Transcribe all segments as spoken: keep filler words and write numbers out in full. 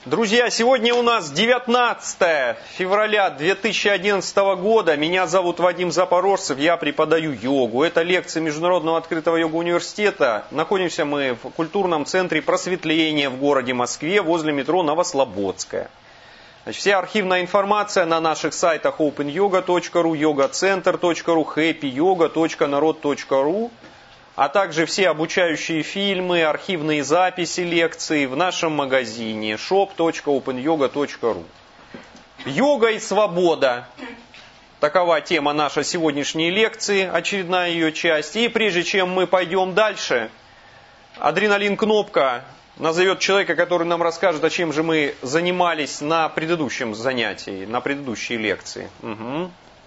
Друзья, сегодня у нас девятнадцатое февраля две тысячи одиннадцатого года. Меня зовут Вадим Запорожцев, я преподаю йогу. Это лекция Международного открытого йога-университета. Находимся мы в культурном центре просветления в городе Москве, возле метро Новослободская. Значит, вся архивная информация на наших сайтах опен йога точка ру, йога центр точка ру, хэппи йога точка народ точка ру, а также все обучающие фильмы, архивные записи лекций в нашем магазине шоп точка опен йога точка ру. Йога и свобода. Такова тема нашей сегодняшней лекции, очередная ее часть. И прежде чем мы пойдем дальше, адреналин-кнопка назовет человека, который нам расскажет, о чем же мы занимались на предыдущем занятии, на предыдущей лекции. Угу.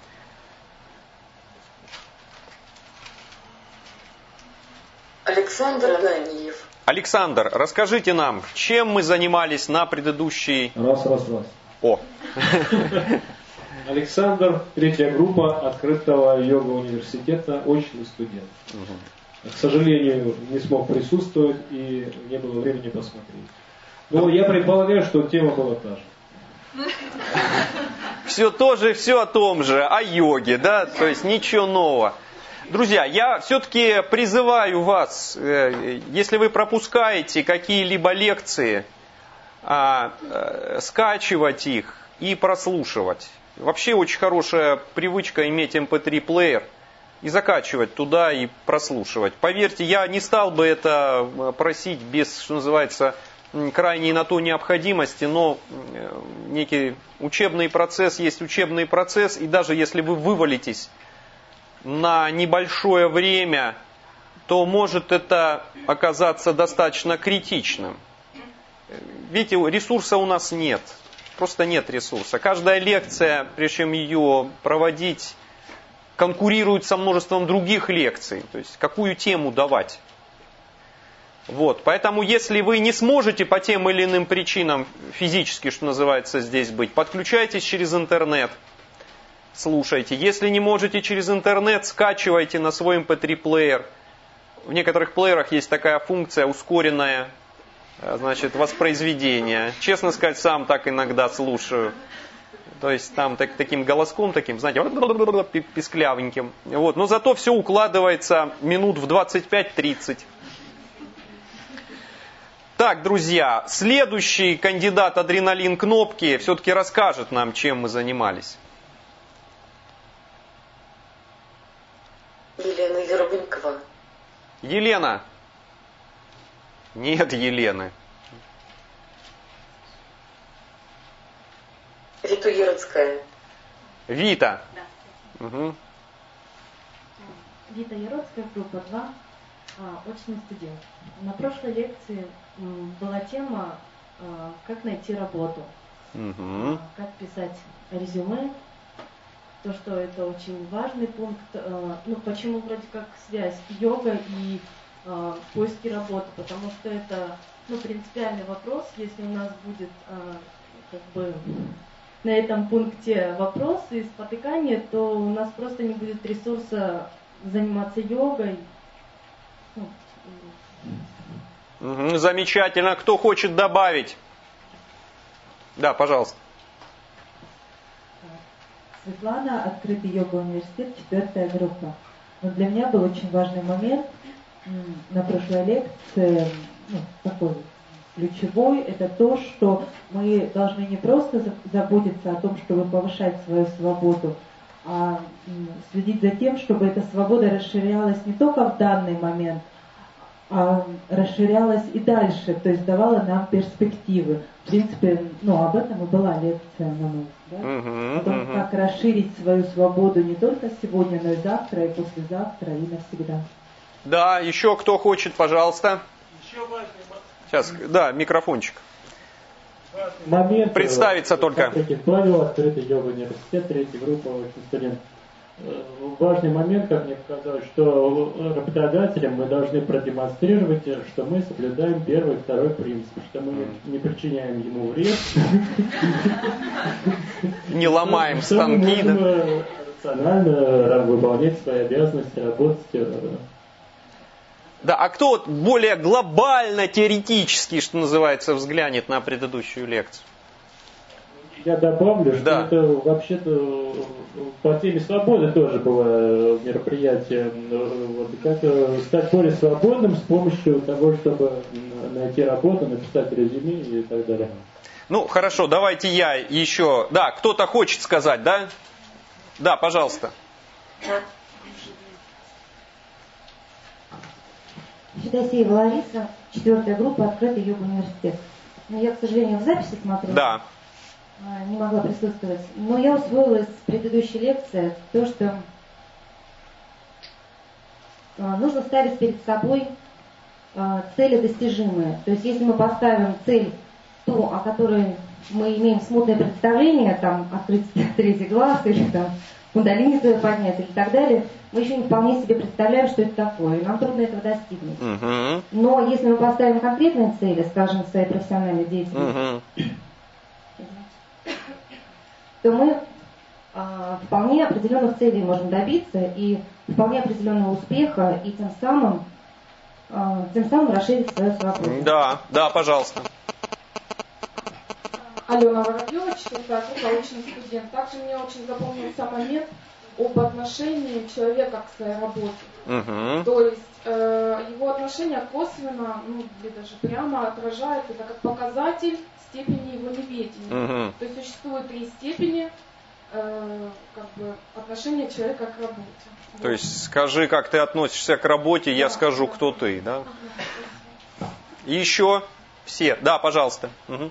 Александр Ганиев. Александр, расскажите нам, чем мы занимались на предыдущей... Раз, раз, раз. О! Александр, третья группа открытого йога-университета, очный студент. Угу. К сожалению, не смог присутствовать и не было времени посмотреть. Но я предполагаю, что тема была та же. Все то же, все о том же, о йоге, да, то есть ничего нового. Друзья, я все-таки призываю вас, если вы пропускаете какие-либо лекции, скачивать их и прослушивать. Вообще очень хорошая привычка иметь эм пэ три плеер и закачивать туда и прослушивать. Поверьте, я не стал бы это просить без, что называется, крайней на то необходимости, но некий учебный процесс есть учебный процесс, и даже если вы вывалитесь на небольшое время, то может это оказаться достаточно критичным. Видите, ресурса у нас нет. Просто нет ресурса. Каждая лекция, прежде чем ее проводить, конкурирует со множеством других лекций. То есть, какую тему давать. Вот. Поэтому, если вы не сможете по тем или иным причинам физически, что называется, здесь быть, подключайтесь через интернет. Слушайте. Если не можете через интернет, скачивайте на свой эм пэ три плеер. В некоторых плеерах есть такая функция ускоренная, значит, воспроизведение. Честно сказать, сам так иногда слушаю. То есть там так, таким голоском, таким, знаете, писклявеньким. Вот. Но зато все укладывается минут в двадцать пять тридцать. Так, друзья, следующий кандидат адреналин кнопки все-таки расскажет нам, чем мы занимались. Елена Ербынькова. Елена. Нет Елены. Рита Яроцкая. Вита. Да. Угу. Вита Яроцкая, группа два, очный студент. На прошлой лекции была тема «Как найти работу», угу. «Как писать резюме». То, что это очень важный пункт. Ну, почему вроде как связь йога и э, поиски работы? Потому что это, ну, принципиальный вопрос. Если у нас будет э, как бы на этом пункте вопросы и спотыкания, то у нас просто не будет ресурса заниматься йогой. Ну, угу, замечательно. Кто хочет добавить? Да, пожалуйста. Светлана, открытый йога-университет, четвертая группа. Но для меня был очень важный момент на прошлой лекции, ну, такой ключевой, это то, что мы должны не просто заботиться о том, чтобы повышать свою свободу, а следить за тем, чтобы эта свобода расширялась не только в данный момент, а расширялась и дальше, то есть давала нам перспективы. В принципе, ну, об этом и была лекция на нас, да? Uh-huh, о том, uh-huh. как расширить свою свободу не только сегодня, но и завтра, и послезавтра, и навсегда. Да, еще кто хочет, пожалуйста. Еще важный Сейчас, да, микрофончик. момент. Представиться только. Павел, открытый йога-университет, третья группа, очень студент. Важный момент, как мне показалось, что работодателям мы должны продемонстрировать, что мы соблюдаем первый и второй принцип, что мы не причиняем ему вред. Не ломаем станки, да? Рационально выполнять свои обязанности, работать. Да, а кто вот более глобально, теоретически, что называется, взглянет на предыдущую лекцию? Я добавлю, что Да. это вообще-то по теме свободы тоже было мероприятие. Вот, как стать более свободным с помощью того, чтобы найти работу, написать резюме и так далее. Ну, хорошо, давайте я еще... Да, кто-то хочет сказать, да? Да, пожалуйста. Федосеева Лариса, четвертая группа, открытый йога-университет. Но я, к сожалению, в записи смотрю. Да. Не могла присутствовать. Но я усвоила из предыдущей лекции то, что нужно ставить перед собой цели достижимые. То есть, если мы поставим цель, ту, о которой мы имеем смутное представление, там, открыть третий глаз или там кундалини свою поднять или так далее, мы еще не вполне себе представляем, что это такое, и нам трудно этого достигнуть. Угу. Но если мы поставим конкретные цели, скажем, в своей профессиональной деятельности, Угу. то мы а, вполне определенных целей можем добиться и вполне определенного успеха, и тем самым, а, тем самым расширить свою свободу. Да, да, пожалуйста. Алена Воробьева, четвертая группа, научный студент. Также мне очень запомнился момент об отношении человека к своей работе. Угу. То есть э, его отношение косвенно, ну или даже прямо отражает это как показатель степени его неведения. Угу. То есть существует три степени э, как бы, отношения человека к работе. То Вот. есть скажи, как ты относишься к работе, я Да, скажу, да. кто ты, да? Ага. И еще все. Да, пожалуйста. Угу.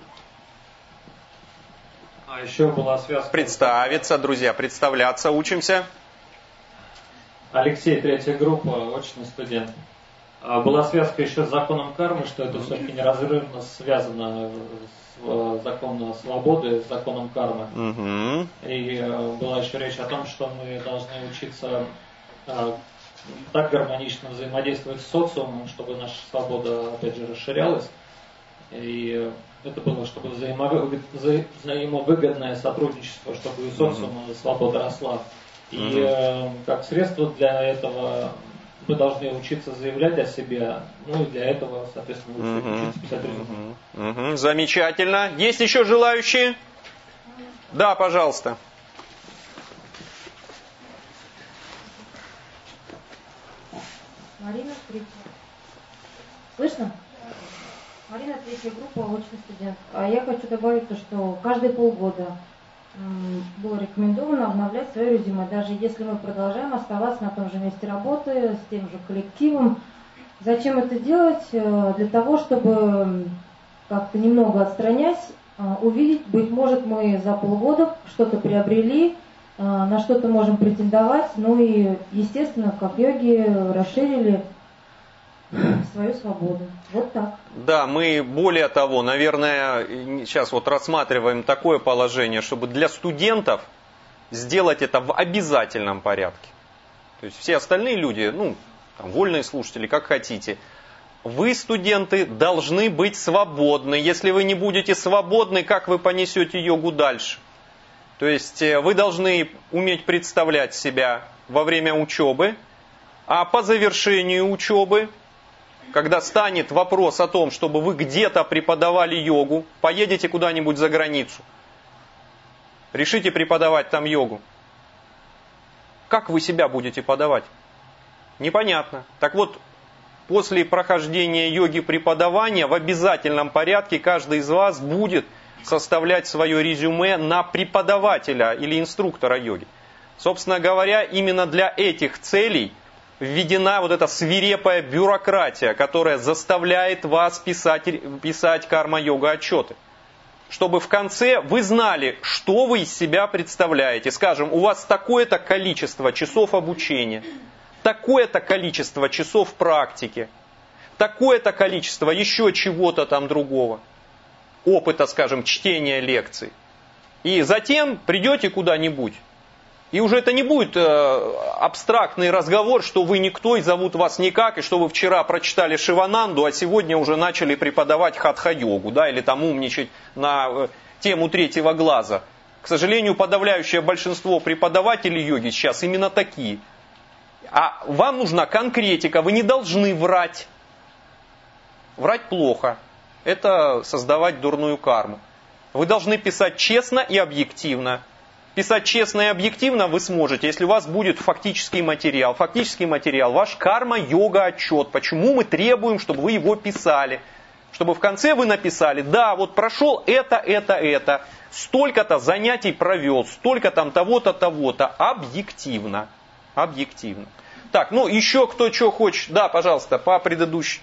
А еще была связка... Представиться, друзья, представляться, учимся. Алексей, третья группа, очный студент. А была связка еще с законом кармы, что это все-таки неразрывно связано с законом свободы, с законом кармы. Угу. И была еще речь о том, что мы должны учиться так гармонично взаимодействовать с социумом, чтобы наша свобода, опять же, расширялась. И это было, чтобы взаимовыгодное сотрудничество, чтобы у социума свобода росла. И э, как средство для этого мы должны учиться заявлять о себе, ну и для этого, соответственно, Угу. учиться писать резюме. Угу. Угу. Замечательно. Есть еще желающие? Да, пожалуйста. Марина, третья. Слышно? Марина, третья группа, очный студент. А я хочу добавить то, что каждые полгода м, было рекомендовано обновлять свое резюме, даже если мы продолжаем оставаться на том же месте работы, с тем же коллективом. Зачем это делать? Э, Для того, чтобы м, как-то немного отстранясь, э, увидеть, быть может, мы за полгода что-то приобрели, э, на что-то можем претендовать, ну и, естественно, как йоги расширили свою свободу. Вот так. Да, мы более того, наверное, сейчас вот рассматриваем такое положение, чтобы для студентов сделать это в обязательном порядке. То есть все остальные люди, ну, там, вольные слушатели, как хотите. Вы, студенты, должны быть свободны. Если вы не будете свободны, как вы понесете йогу дальше? То есть вы должны уметь представлять себя во время учебы, а по завершению учебы, когда станет вопрос о том, чтобы вы где-то преподавали йогу, поедете куда-нибудь за границу, решите преподавать там йогу. Как вы себя будете подавать? Непонятно. Так вот, после прохождения йоги преподавания в обязательном порядке каждый из вас будет составлять свое резюме на преподавателя или инструктора йоги. Собственно говоря, именно для этих целей введена вот эта свирепая бюрократия, которая заставляет вас писать, писать карма-йога отчеты. Чтобы в конце вы знали, что вы из себя представляете. Скажем, у вас такое-то количество часов обучения, такое-то количество часов практики, такое-то количество еще чего-то там другого. Опыта, скажем, чтения лекций. И затем придете куда-нибудь. И уже это не будет э, абстрактный разговор, что вы никто и зовут вас никак, и что вы вчера прочитали Шивананду, а сегодня уже начали преподавать хатха-йогу, да, или там умничать на э, тему третьего глаза. К сожалению, подавляющее большинство преподавателей йоги сейчас именно такие. А вам нужна конкретика, вы не должны врать. Врать плохо. Это создавать дурную карму. Вы должны писать честно и объективно. Писать честно и объективно вы сможете, если у вас будет фактический материал. Фактический материал, ваш карма-йога-отчет. Почему мы требуем, чтобы вы его писали? Чтобы в конце вы написали, да, вот прошел это, это, это. Столько-то занятий провел, столько там того-то, того-то. Объективно. Объективно. Так, ну еще кто что хочет. Да, пожалуйста, по предыдущей.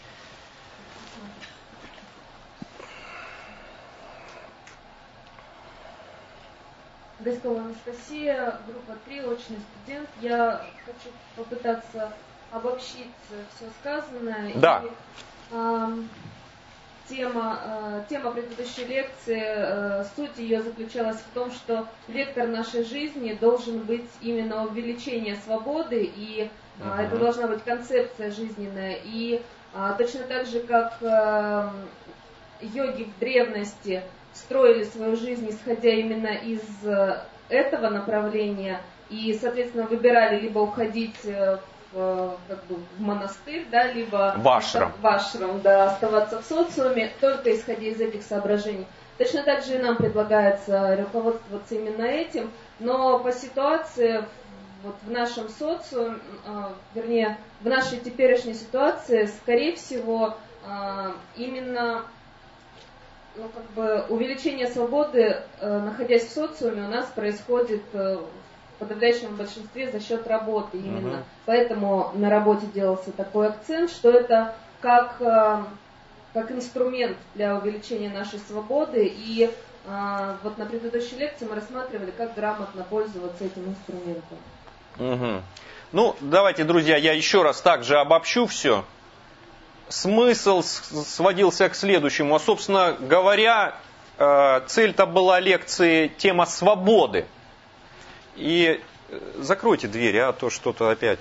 Гайскова Анастасия, группа три, очный студент. Я хочу попытаться обобщить все сказанное. Да. И, э, тема, э, тема предыдущей лекции, э, суть ее заключалась в том, что вектор нашей жизни должен быть именно увеличение свободы, и э, uh-huh. это должна быть концепция жизненная. И э, точно так же, как э, йоги в древности строили свою жизнь, исходя именно из этого направления, и, соответственно, выбирали либо уходить в, как бы, в монастырь, да, либо в ашрам. в ашрам, да, оставаться в социуме, только исходя из этих соображений. Точно так же и нам предлагается руководствоваться именно этим, но по ситуации вот в нашем социуме, вернее, в нашей теперешней ситуации, скорее всего, именно ну, как бы увеличение свободы, э, находясь в социуме, у нас происходит э, в подавляющем большинстве за счет работы именно. Uh-huh. Поэтому на работе делался такой акцент, что это как, э, как инструмент для увеличения нашей свободы. И э, вот на предыдущей лекции мы рассматривали, как грамотно пользоваться этим инструментом. Uh-huh. Ну, давайте, друзья, я еще раз также обобщу все. Смысл сводился к следующему. А, собственно говоря, цель-то была лекции тема свободы. И закройте двери, а то что-то опять.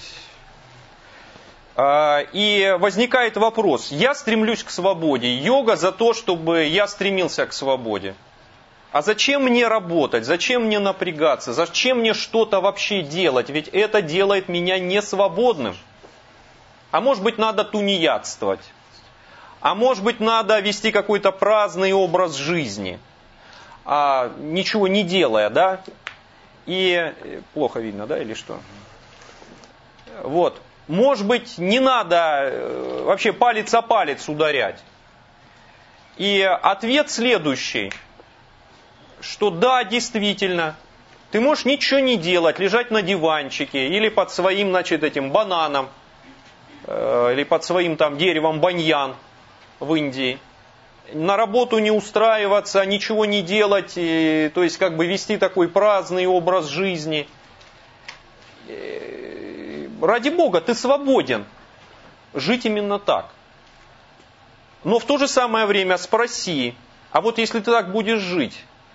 И возникает вопрос. Я стремлюсь к свободе. Йога за то, чтобы я стремился к свободе. А зачем мне работать? Зачем мне напрягаться? Зачем мне что-то вообще делать? Ведь это делает меня несвободным. А может быть, надо тунеядствовать. А может быть, надо вести какой-то праздный образ жизни. А, ничего не делая, да? И плохо видно, да, или что? Вот. Может быть, не надо вообще палец о палец ударять. И ответ следующий. Что да, действительно, ты можешь ничего не делать, лежать на диванчике или под своим, значит, этим бананом, или под своим там деревом баньян в Индии, на работу не устраиваться, ничего не делать, и, то есть как бы вести такой праздный образ жизни. И, ради Бога, ты свободен жить именно так. Но в то же самое время спроси, а вот если ты так будешь жить,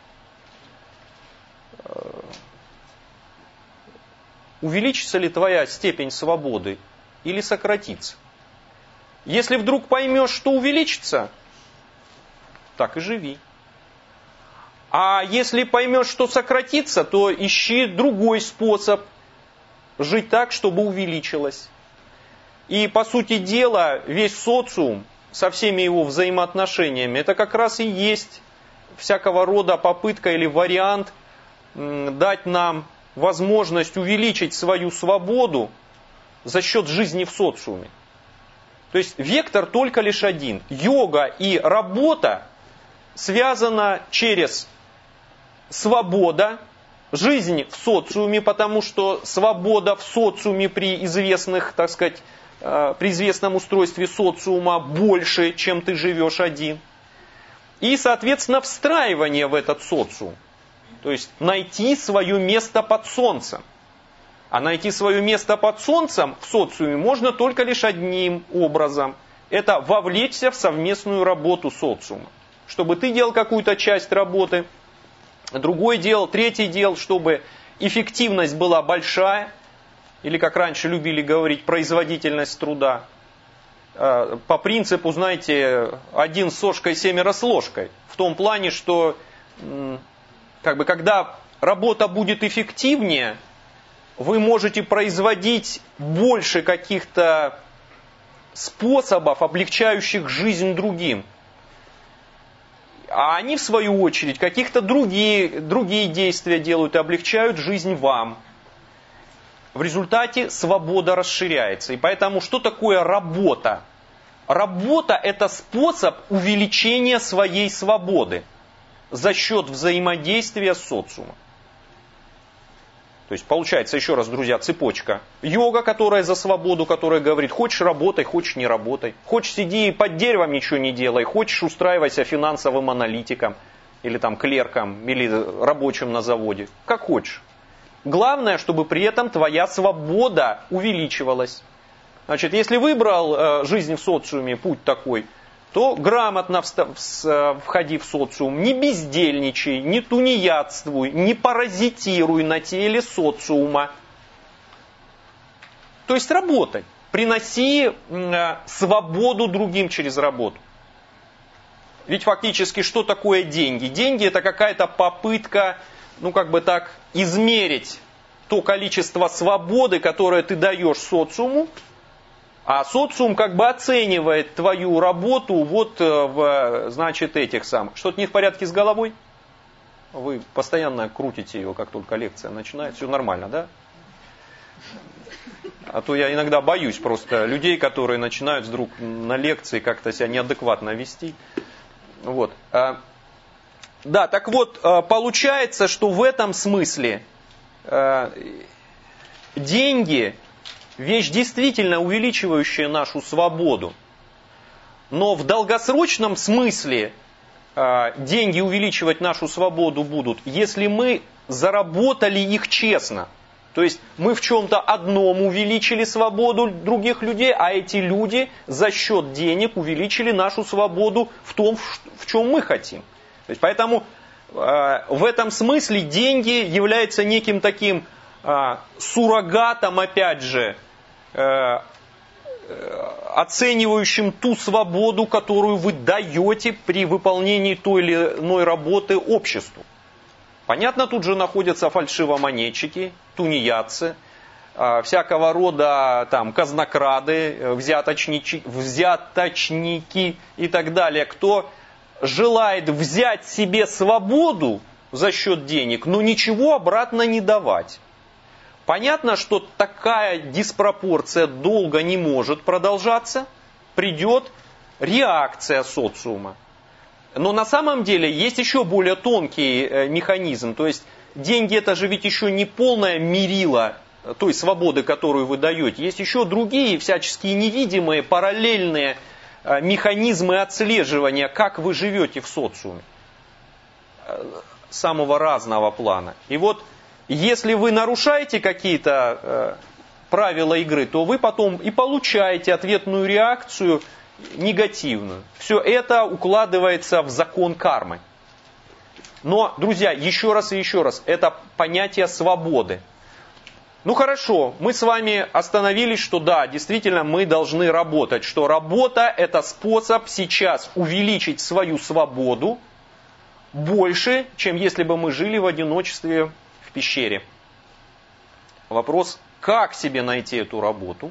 увеличится ли твоя степень свободы или сократится? Если вдруг поймешь, что увеличится, так и живи. А если поймешь, что сократится, то ищи другой способ жить так, чтобы увеличилось. И по сути дела, весь социум со всеми его взаимоотношениями, это как раз и есть всякого рода попытка или вариант дать нам возможность увеличить свою свободу за счет жизни в социуме. То есть вектор только лишь один. Йога и работа связана через свобода, жизнь в социуме, потому что свобода в социуме при известных, так сказать, при известном устройстве социума больше, чем ты живешь один. И, соответственно, встраивание в этот социум. То есть найти свое место под солнцем. А найти свое место под солнцем в социуме можно только лишь одним образом. Это вовлечься в совместную работу социума. Чтобы ты делал какую-то часть работы, другой делал, третий делал, чтобы эффективность была большая. Или, как раньше любили говорить, производительность труда. По принципу, знаете, один с сошкой, семеро с ложкой. В том плане, что как бы, когда работа будет эффективнее, вы можете производить больше каких-то способов, облегчающих жизнь другим. А они, в свою очередь, каких-то другие, другие действия делают и облегчают жизнь вам. В результате свобода расширяется. И поэтому, что такое работа? Работа – это способ увеличения своей свободы за счет взаимодействия с социумом. То есть, получается, еще раз, друзья, цепочка. Йога, которая за свободу, которая говорит, хочешь работай, хочешь не работай. Хочешь сиди под деревом, ничего не делай. Хочешь устраивайся финансовым аналитиком, или там клерком, или рабочим на заводе. Как хочешь. Главное, чтобы при этом твоя свобода увеличивалась. Значит, если выбрал э, жизнь в социуме, путь такой, то грамотно входи в социум, не бездельничай, не тунеядствуй, не паразитируй на теле социума. То есть работай, приноси э, свободу другим через работу. Ведь фактически что такое деньги? Деньги это какая-то попытка, ну как бы так, измерить то количество свободы, которое ты даешь социуму, а социум как бы оценивает твою работу вот в, значит, этих самых. Что-то не в порядке с головой? Вы постоянно крутите ее, как только лекция начинается. Все нормально, да? А то я иногда боюсь просто людей, которые начинают вдруг на лекции как-то себя неадекватно вести. Вот. Да, так вот, получается, что в этом смысле деньги... Вещь действительно увеличивающая нашу свободу. Но в долгосрочном смысле э, деньги увеличивать нашу свободу будут, если мы заработали их честно. То есть мы в чем-то одном увеличили свободу других людей, а эти люди за счет денег увеличили нашу свободу в том, в чем мы хотим. То есть, поэтому э, в этом смысле деньги являются неким таким э, суррогатом, опять же, оценивающим ту свободу, которую вы даете при выполнении той или иной работы обществу. Понятно, тут же находятся фальшивомонетчики, тунеядцы, всякого рода там, казнокрады, взяточники, взяточники и так далее, кто желает взять себе свободу за счет денег, но ничего обратно не давать. Понятно, что такая диспропорция долго не может продолжаться, придет реакция социума. Но на самом деле есть еще более тонкий механизм, то есть деньги это же ведь еще не полное мерило той свободы, которую вы даете. Есть еще другие всяческие невидимые параллельные механизмы отслеживания, как вы живете в социуме. Самого разного плана. И вот если вы нарушаете какие-то э, правила игры, то вы потом и получаете ответную реакцию негативную. Все это укладывается в закон кармы. Но, друзья, еще раз и еще раз, это понятие свободы. Ну хорошо, мы с вами остановились, что да, действительно мы должны работать, что работа это способ сейчас увеличить свою свободу больше, чем если бы мы жили в одиночестве в пещере. Вопрос, как себе найти эту работу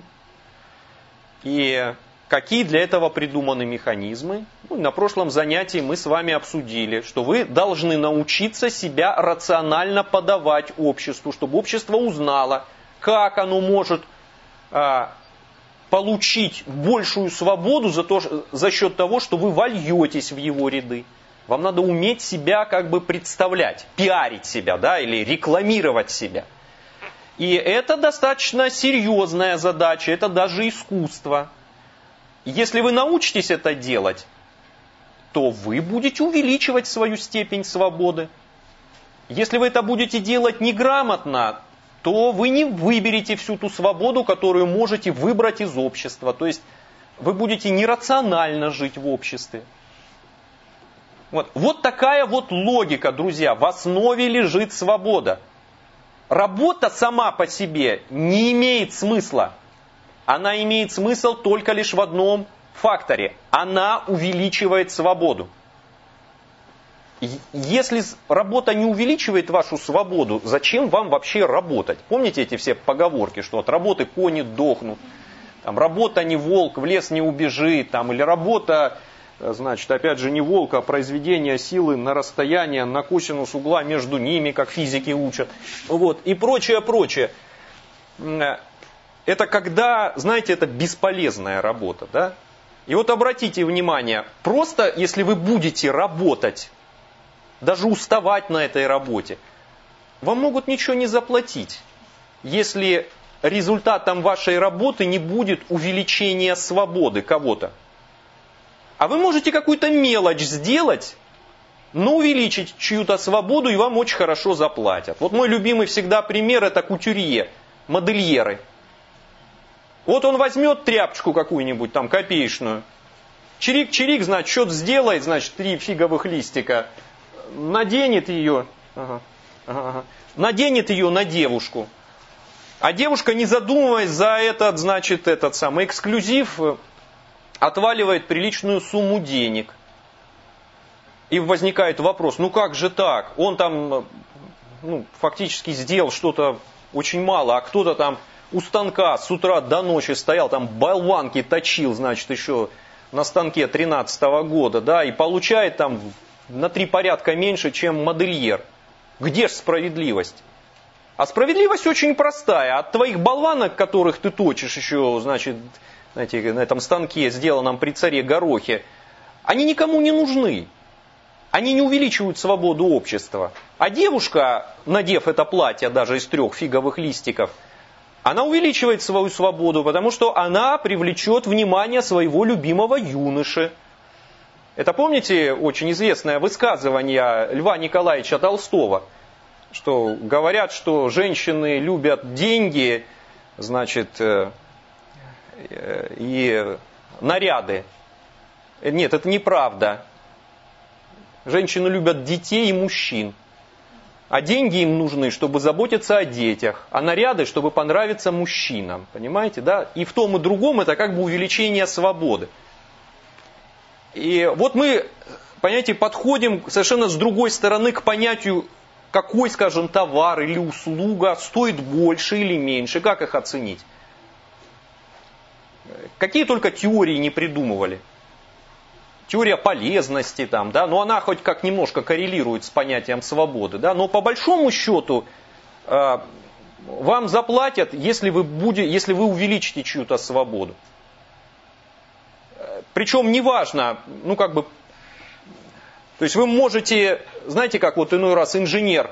и какие для этого придуманы механизмы. Ну, на прошлом занятии мы с вами обсудили, что вы должны научиться себя рационально подавать обществу, чтобы общество узнало, как оно может а, получить большую свободу за, то, за счет того, что вы вольетесь в его ряды. Вам надо уметь себя как бы представлять, пиарить себя, да, или рекламировать себя. И это достаточно серьезная задача, это даже искусство. Если вы научитесь это делать, то вы будете увеличивать свою степень свободы. Если вы это будете делать неграмотно, то вы не выберете всю ту свободу, которую можете выбрать из общества. То есть вы будете нерационально жить в обществе. Вот, вот такая вот логика, друзья. В основе лежит свобода. Работа сама по себе не имеет смысла. Она имеет смысл только лишь в одном факторе. Она увеличивает свободу. Если работа не увеличивает вашу свободу, зачем вам вообще работать? Помните эти все поговорки, что от работы кони дохнут, там, работа не волк, в лес не убежит, там, или работа, значит, опять же, не волк, а произведение силы на расстояние, на косинус угла между ними, как физики учат, вот, и прочее, прочее. Это когда, знаете, это бесполезная работа, да? И вот обратите внимание, просто если вы будете работать, даже уставать на этой работе, вам могут ничего не заплатить, если результатом вашей работы не будет увеличения свободы кого-то. А вы можете какую-то мелочь сделать, но увеличить чью-то свободу, и вам очень хорошо заплатят. Вот мой любимый всегда пример — это кутюрье, модельеры. Вот он возьмет тряпочку какую-нибудь, там, копеечную, чирик-чирик, значит, что-то сделает, значит, три фиговых листика, наденет ее, ага, ага, наденет ее на девушку. А девушка, не задумываясь, за этот, значит, этот самый эксклюзив, отваливает приличную сумму денег. И возникает вопрос, ну как же так? Он там, ну, фактически сделал что-то очень мало, а кто-то там у станка с утра до ночи стоял, там болванки точил, значит, еще на станке тринадцатого года, да, и получает там на три порядка меньше, чем модельер. Где ж справедливость? А справедливость очень простая. От твоих болванок, которых ты точишь еще, значит, знаете, на этом станке, сделанном при царе Горохе, они никому не нужны. Они не увеличивают свободу общества. А девушка, надев это платье даже из трех фиговых листиков, она увеличивает свою свободу, потому что она привлечет внимание своего любимого юноши. Это, помните, очень известное высказывание Льва Николаевича Толстого, что говорят, что женщины любят деньги, значит, и наряды. Нет, это неправда. Женщины любят детей и мужчин. А деньги им нужны, чтобы заботиться о детях, а наряды, чтобы понравиться мужчинам. Понимаете, да? И в том и другом это как бы увеличение свободы. И вот мы, понимаете, подходим совершенно с другой стороны к понятию, какой, скажем, товар или услуга стоит больше или меньше, как их оценить. Какие только теории не придумывали. Теория полезности, там, да, но она хоть как немножко коррелирует с понятием свободы, да, но по большому счету э, вам заплатят, если вы, будете, если вы увеличите чью-то свободу. Причем неважно, ну как бы, то есть вы можете, знаете, как вот иной раз инженер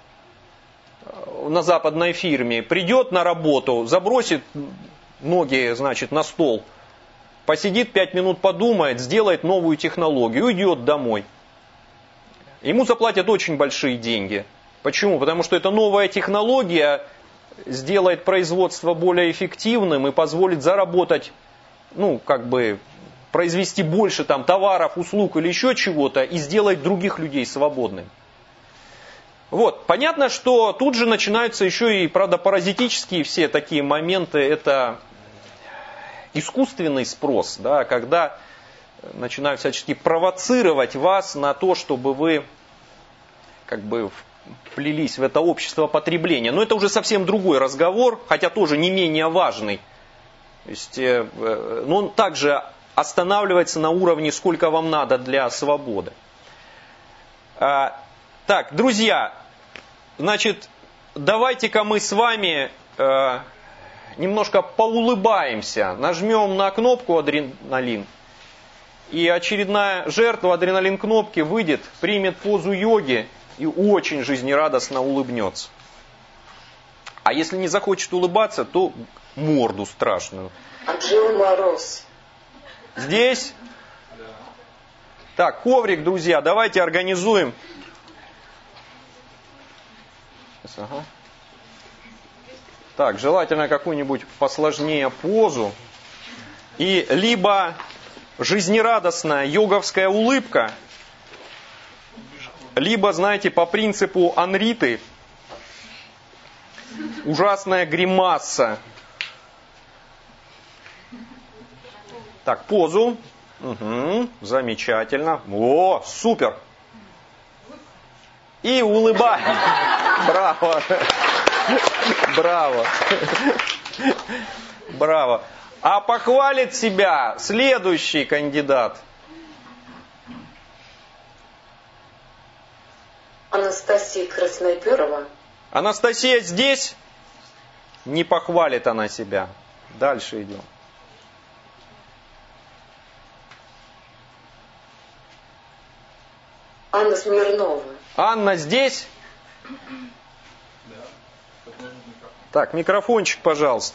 на западной фирме придет на работу, забросит ноги, значит, на стол, посидит пять минут, подумает, сделает новую технологию, уйдет домой. Ему заплатят очень большие деньги. Почему? Потому что эта новая технология сделает производство более эффективным и позволит заработать, ну, как бы, произвести больше там товаров, услуг или еще чего-то и сделать других людей свободными. Вот, понятно, что тут же начинаются еще и, правда, паразитические все такие моменты. Это искусственный спрос, да, когда начинают всячески провоцировать вас на то, чтобы вы как бы вплелись в это общество потребления. Но это уже совсем другой разговор, хотя тоже не менее важный. То есть, но он также останавливается на уровне, сколько вам надо для свободы. Так, друзья, значит, давайте-ка мы с вами немножко поулыбаемся, нажмем на кнопку адреналин, и очередная жертва адреналин кнопки выйдет, примет позу йоги и очень жизнерадостно улыбнется. А если не захочет улыбаться, то морду страшную. Анжела Мороз. Здесь? Так, коврик, друзья, давайте организуем. Ага. Так, желательно какую-нибудь посложнее позу. И либо жизнерадостная йоговская улыбка, либо, знаете, по принципу Анриты, ужасная гримаса. Так, позу. Угу, замечательно. О, супер. И улыбаетесь. Браво. Браво. Браво. А похвалит себя следующий кандидат. Анастасия Красноперова. Анастасия здесь? Не похвалит она себя. Дальше идем. Анна Смирнова. Анна здесь? Так, микрофончик, пожалуйста.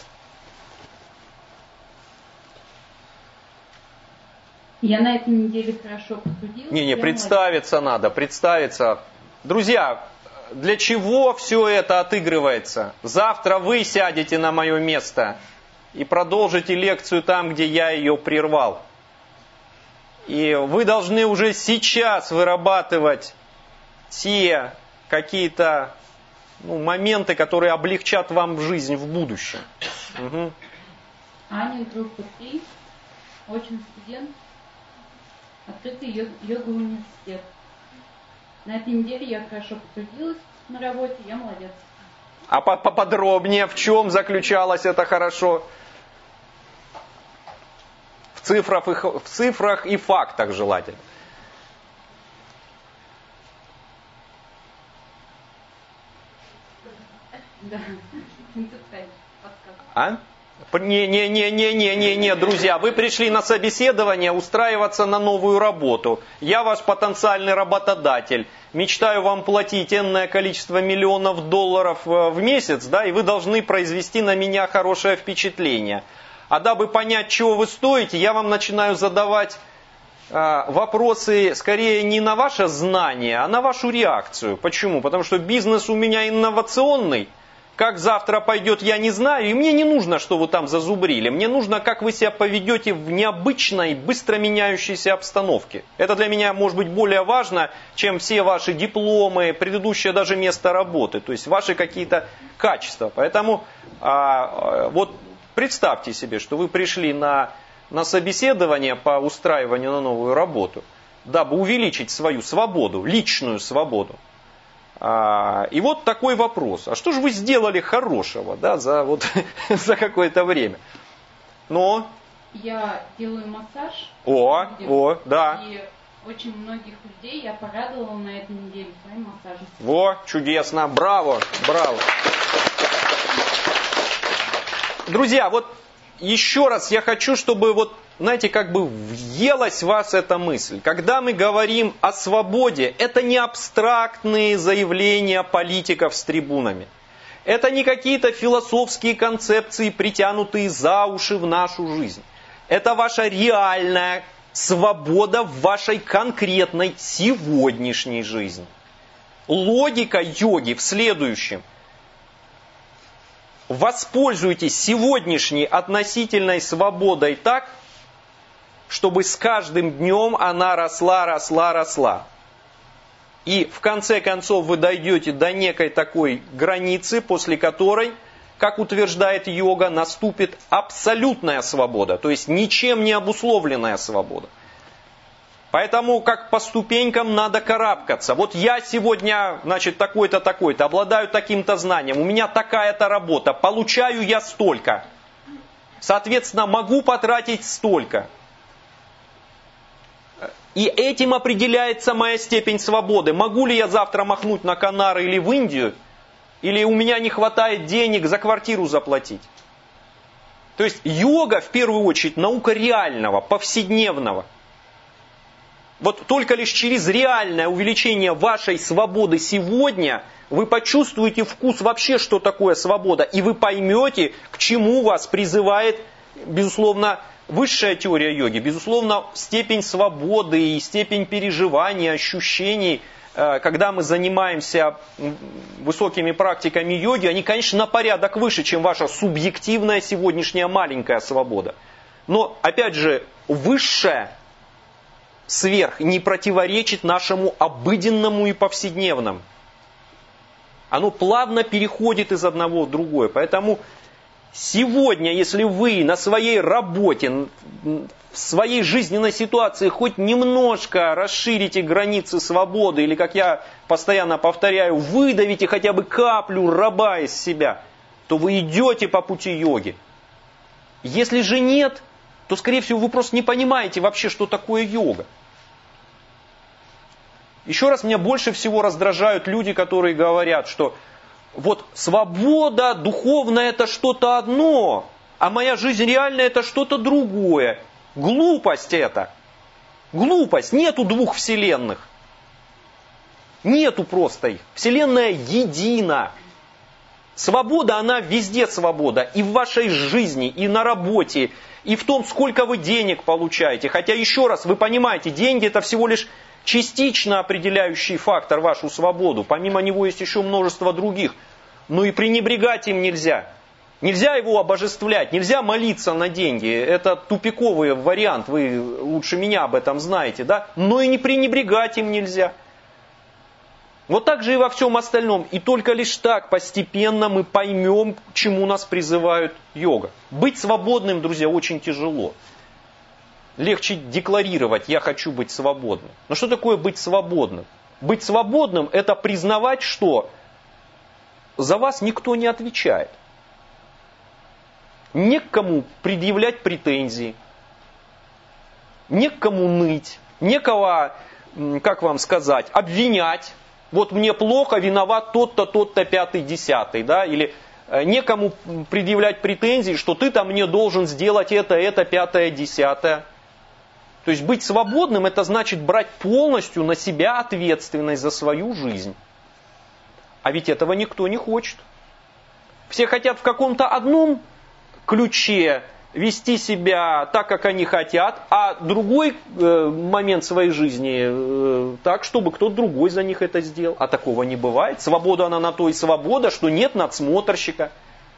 Я на этой неделе хорошо потрудилась. Не-не, представиться надо, представиться. Друзья, для чего все это отыгрывается? Завтра вы сядете на мое место и продолжите лекцию там, где я ее прервал. И вы должны уже сейчас вырабатывать те какие-то ну, моменты, которые облегчат вам жизнь в будущем. Угу. Аня, группа три, очный студент, открытый йоговый университет. На этой неделе я хорошо потрудилась на работе, я молодец. А поподробнее, в чем заключалось это хорошо? В цифрах, в цифрах и фактах желательно. Да, а? Не-не-не-не-не-не, друзья, вы пришли на собеседование устраиваться на новую работу. Я ваш потенциальный работодатель. Мечтаю вам платить энное количество миллионов долларов в месяц, да, и вы должны произвести на меня хорошее впечатление. А дабы понять, чего вы стоите, я вам начинаю задавать э, вопросы скорее не на ваше знание, а на вашу реакцию. Почему? Потому что бизнес у меня инновационный. Как завтра пойдет, я не знаю, и мне не нужно, что вы там зазубрили. Мне нужно, как вы себя поведете в необычной, быстро меняющейся обстановке. Это для меня может быть более важно, чем все ваши дипломы, предыдущее даже место работы. То есть ваши какие-то качества. Поэтому а, вот представьте себе, что вы пришли на, на собеседование по устраиванию на новую работу, дабы увеличить свою свободу, личную свободу. И вот такой вопрос. А что же вы сделали хорошего, да, за, вот, за какое-то время? Но... Я делаю массаж. О, людям, о, да. И очень многих людей я порадовала на этой неделе своим массажем. Во, чудесно. Браво, браво. Друзья, вот еще раз я хочу, чтобы вот, знаете, как бы въелась в вас эта мысль. Когда мы говорим о свободе, это не абстрактные заявления политиков с трибунами. Это не какие-то философские концепции, притянутые за уши в нашу жизнь. Это ваша реальная свобода в вашей конкретной сегодняшней жизни. Логика йоги в следующем. Воспользуйтесь сегодняшней относительной свободой так, чтобы с каждым днем она росла, росла, росла. И в конце концов вы дойдете до некой такой границы, после которой, как утверждает йога, наступит абсолютная свобода, то есть ничем не обусловленная свобода. Поэтому как по ступенькам надо карабкаться. Вот я сегодня, значит, такой-то, такой-то, обладаю таким-то знанием, у меня такая-то работа, получаю я столько. Соответственно, могу потратить столько. И этим определяется моя степень свободы. Могу ли я завтра махнуть на Канары или в Индию, или у меня не хватает денег за квартиру заплатить. То есть йога, в первую очередь, наука реального, повседневного. Вот только лишь через реальное увеличение вашей свободы сегодня вы почувствуете вкус вообще, что такое свобода. И вы поймете, к чему вас призывает, безусловно, высшая теория йоги. Безусловно, степень свободы и степень переживания, ощущений, когда мы занимаемся высокими практиками йоги, они, конечно, на порядок выше, чем ваша субъективная сегодняшняя маленькая свобода. Но, опять же, высшая сверх не противоречит нашему обыденному и повседневному. Оно плавно переходит из одного в другое. Поэтому сегодня, если вы на своей работе, в в своей жизненной ситуации хоть немножко расширите границы свободы, или, как я постоянно повторяю, выдавите хотя бы каплю раба из себя, то вы идете по пути йоги. Если же нет, то, скорее всего, вы просто не понимаете вообще, что такое йога. Еще раз, меня больше всего раздражают люди, которые говорят, что вот свобода духовная это что-то одно, а моя жизнь реальная это что-то другое. Глупость это. Глупость. Нету двух вселенных. Нету просто их. Вселенная едина. Свобода, она везде свобода. И в вашей жизни, и на работе, и в том, сколько вы денег получаете. Хотя, еще раз, вы понимаете, деньги это всего лишь частично определяющий фактор вашу свободу. Помимо него есть еще множество других. Но и пренебрегать им нельзя. Нельзя его обожествлять, нельзя молиться на деньги. Это тупиковый вариант, вы лучше меня об этом знаете, да? Но и не пренебрегать им нельзя. Вот так же и во всем остальном. И только лишь так постепенно мы поймем, к чему нас призывает йога. Быть свободным, друзья, очень тяжело. Легче декларировать, я хочу быть свободным. Но что такое быть свободным? Быть свободным это признавать, что за вас никто не отвечает. Не к кому предъявлять претензии, не к кому ныть, некого, как вам сказать, обвинять. Вот мне плохо, виноват тот-то, тот-то, пятый, десятый, да, или некому предъявлять претензии, что ты там мне должен сделать это, это, пятое, десятое. То есть быть свободным это значит брать полностью на себя ответственность за свою жизнь. А ведь этого никто не хочет. Все хотят в каком-то одном ключе вести себя так, как они хотят, а другой э, момент своей жизни э, так, чтобы кто-то другой за них это сделал. А такого не бывает. Свобода она на то и свобода, что нет надсмотрщика.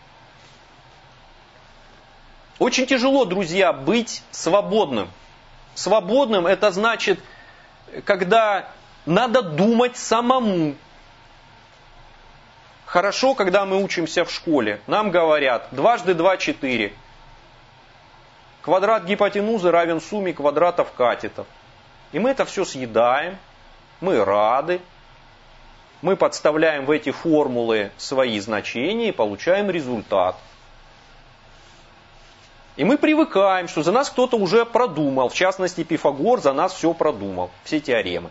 Очень тяжело, друзья, быть свободным. Свободным это значит, когда надо думать самому. Хорошо, когда мы учимся в школе, нам говорят дважды два четыре. Квадрат гипотенузы равен сумме квадратов катетов. И мы это все съедаем, мы рады, мы подставляем в эти формулы свои значения и получаем результат. И мы привыкаем, что за нас кто-то уже продумал, в частности Пифагор за нас все продумал, все теоремы.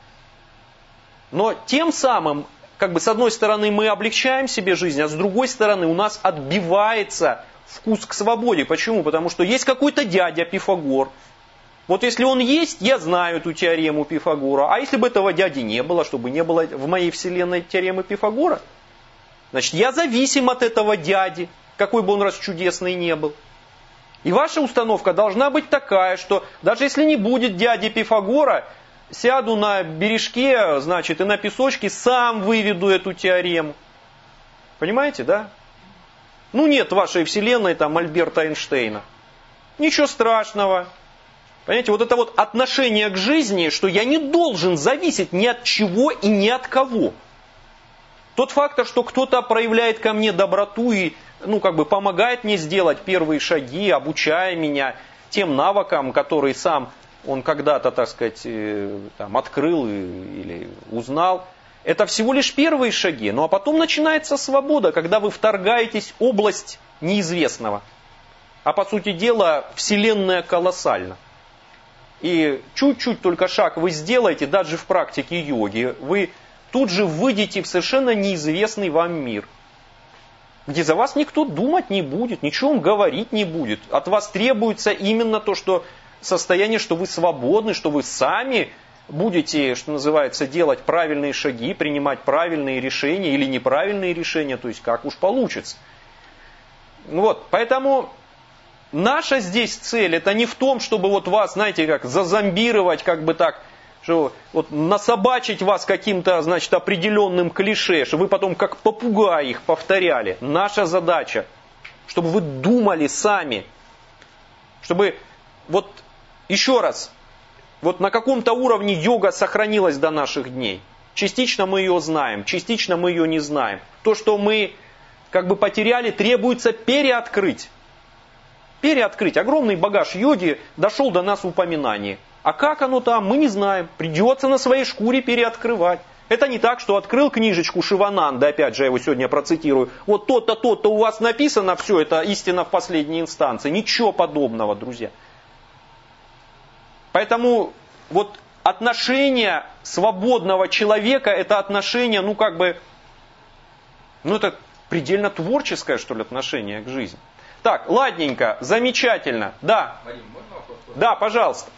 Но тем самым, как бы с одной стороны мы облегчаем себе жизнь, а с другой стороны у нас отбивается вкус к свободе. Почему? Потому что есть какой-то дядя Пифагор. Вот если он есть, я знаю эту теорему Пифагора. А если бы этого дяди не было, чтобы не было в моей вселенной теоремы Пифагора, значит я зависим от этого дяди, какой бы он раз чудесный не был. И ваша установка должна быть такая, что даже если не будет дяди Пифагора, сяду на бережке, значит, и на песочке сам выведу эту теорему. Понимаете, да? Ну нет в вашей вселенной там Альберта Эйнштейна. Ничего страшного. Понимаете, вот это вот отношение к жизни, что я не должен зависеть ни от чего и ни от кого. Тот факт, что кто-то проявляет ко мне доброту и, ну, как бы помогает мне сделать первые шаги, обучая меня тем навыкам, которые сам он когда-то, так сказать, там, открыл или узнал. Это всего лишь первые шаги. Ну а потом начинается свобода, когда вы вторгаетесь в область неизвестного. А по сути дела, вселенная колоссальна. И чуть-чуть только шаг вы сделаете, даже в практике йоги, вы тут же выйдете в совершенно неизвестный вам мир. Где за вас никто думать не будет, ничего вам говорить не будет. От вас требуется именно то, что состояние, что вы свободны, что вы сами будете, что называется, делать правильные шаги, принимать правильные решения или неправильные решения, то есть как уж получится. Вот, поэтому наша здесь цель, это не в том, чтобы вот вас, знаете, как зазомбировать, как бы так, что вот насобачить вас каким-то, значит, определенным клише, чтобы вы потом как попугаи их повторяли. Наша задача, чтобы вы думали сами, чтобы вот еще раз, вот на каком-то уровне йога сохранилась до наших дней. Частично мы ее знаем, частично мы ее не знаем. То, что мы как бы потеряли, требуется переоткрыть. Переоткрыть. Огромный багаж йоги дошел до нас в упоминании. А как оно там, мы не знаем. Придется на своей шкуре переоткрывать. Это не так, что открыл книжечку Шивананды, опять же, я его сегодня процитирую. Вот то-то, то-то у вас написано, все это истина в последней инстанции. Ничего подобного, друзья. Поэтому вот отношение свободного человека, это отношение, ну как бы, ну это предельно творческое, что ли, отношение к жизни. Так, ладненько, замечательно. Да. Вадим, можно вопрос? Да, пожалуйста.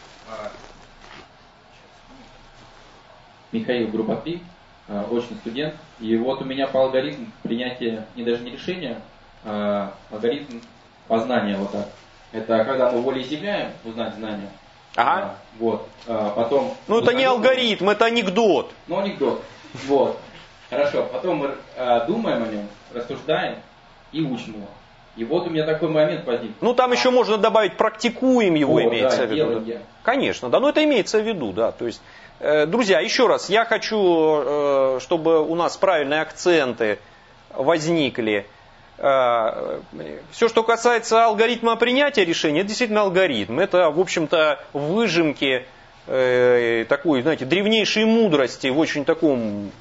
Михаил, группа три, очный студент. И вот у меня по алгоритму принятия, не даже не решения, а алгоритм познания вот так. Это когда мы волеизъявляем узнать знания. Ага. А, вот. А, потом. Ну это не алгоритм, это анекдот. Ну анекдот. Вот. Хорошо. Потом мы а, думаем о нем, рассуждаем и учим его. И вот у меня такой момент возник. Ну там а, еще можно добавить практикуем его, о, имеется да, в виду. делаем, да. Конечно, да, но это имеется в виду, да. То есть, э, друзья, еще раз, я хочу, э, чтобы у нас правильные акценты возникли. Э, все, что касается алгоритма принятия решения, это действительно алгоритм. Это, в общем-то, выжимки э, такой, знаете, древнейшей мудрости в очень таком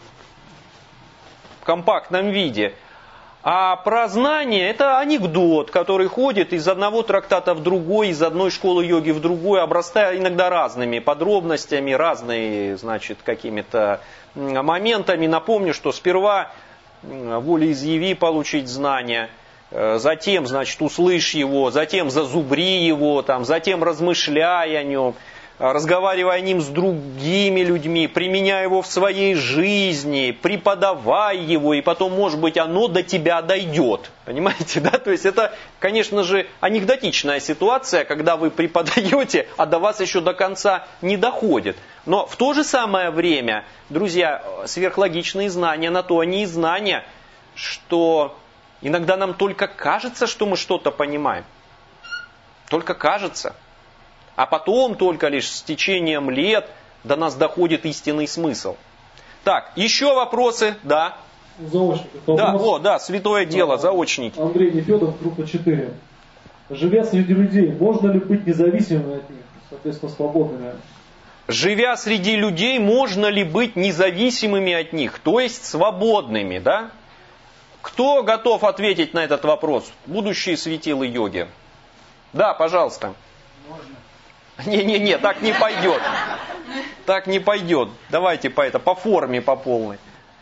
компактном виде. А про знание это анекдот, который ходит из одного трактата в другой, из одной школы йоги в другую, обрастая иногда разными подробностями, разными, значит, какими-то моментами. Напомню, что сперва волеизъяви получить знание, затем, значит, услышь его, затем зазубри его, там, затем размышляй о нем, разговаривай о ним с другими людьми, применяй его в своей жизни, преподавай его, и потом, может быть, оно до тебя дойдет. Понимаете, да? То есть это, конечно же, анекдотичная ситуация, когда вы преподаете, а до вас еще до конца не доходит. Но в то же самое время, друзья, сверхлогичные знания, на то они и знания, что иногда нам только кажется, что мы что-то понимаем. Только кажется. А потом только лишь с течением лет до нас доходит истинный смысл. Так, еще вопросы? Да. Заочник. Да, о, да, святое да. дело, заочники. Андрей Нефедов, группа четыре. Живя среди людей, можно ли быть независимым от них, соответственно, свободными? Живя среди людей, можно ли быть независимыми от них, то есть свободными, да? Кто готов ответить на этот вопрос? Будущие светилы йоги. Да, пожалуйста. Можно. Не-не-не, так не пойдет. Так не пойдет. Давайте по это, по форме, по полной.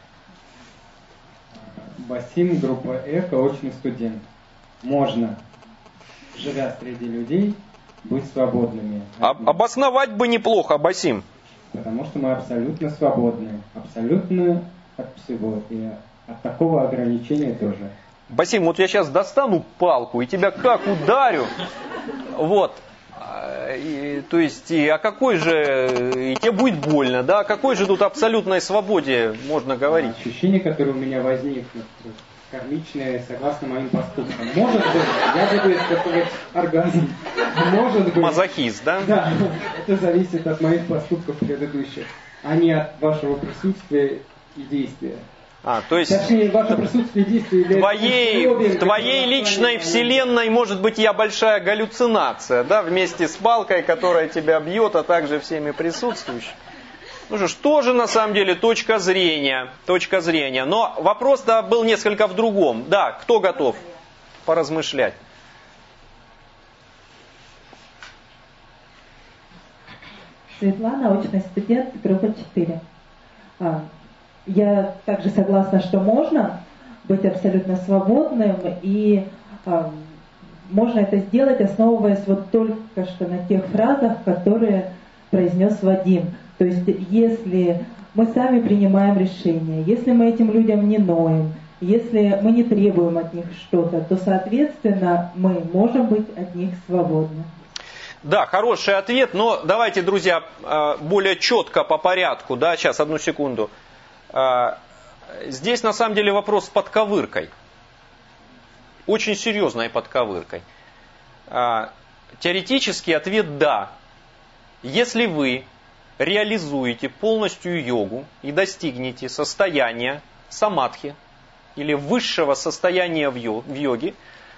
Басим, группа Эко, очный студент. Можно, живя среди людей, быть свободными. Об, обосновать бы неплохо, Басим. Потому что мы абсолютно свободны. Абсолютно от всего. И от такого ограничения тоже. Басим, вот я сейчас достану палку и тебя как ударю. Вот. И, то есть, и, а какой же, и тебе будет больно, да, о какой же тут абсолютной свободе можно говорить? Ощущение, которое у меня возникло, кармичное, согласно моим поступкам. Может быть, я буду испытывать оргазм. Может быть. Мазохист, да? Да, это зависит от моих поступков предыдущих, а не от вашего присутствия и действия. А, то есть Точнее, ваше присутствие и действие является твоей, в твоей личной вселенной может быть я большая галлюцинация, да, вместе с палкой, которая тебя бьет, а также всеми присутствующими. Ну что ж, тоже на самом деле точка зрения, точка зрения. Но вопрос-то был несколько в другом. Да, кто готов поразмышлять? Светлана, очный студент, группа четыре. Я также согласна, что можно быть абсолютно свободным, и э, можно это сделать, основываясь вот только что на тех фразах, которые произнес Вадим. То есть, если мы сами принимаем решения, если мы этим людям не ноем, если мы не требуем от них что-то, то, соответственно, мы можем быть от них свободны. Да, хороший ответ, но давайте, друзья, более четко по порядку, да, сейчас, одну секунду. Здесь на самом деле вопрос с подковыркой. Очень серьезной подковыркой. Теоретический ответ да. Если вы реализуете полностью йогу и достигнете состояния самадхи или высшего состояния в йоге,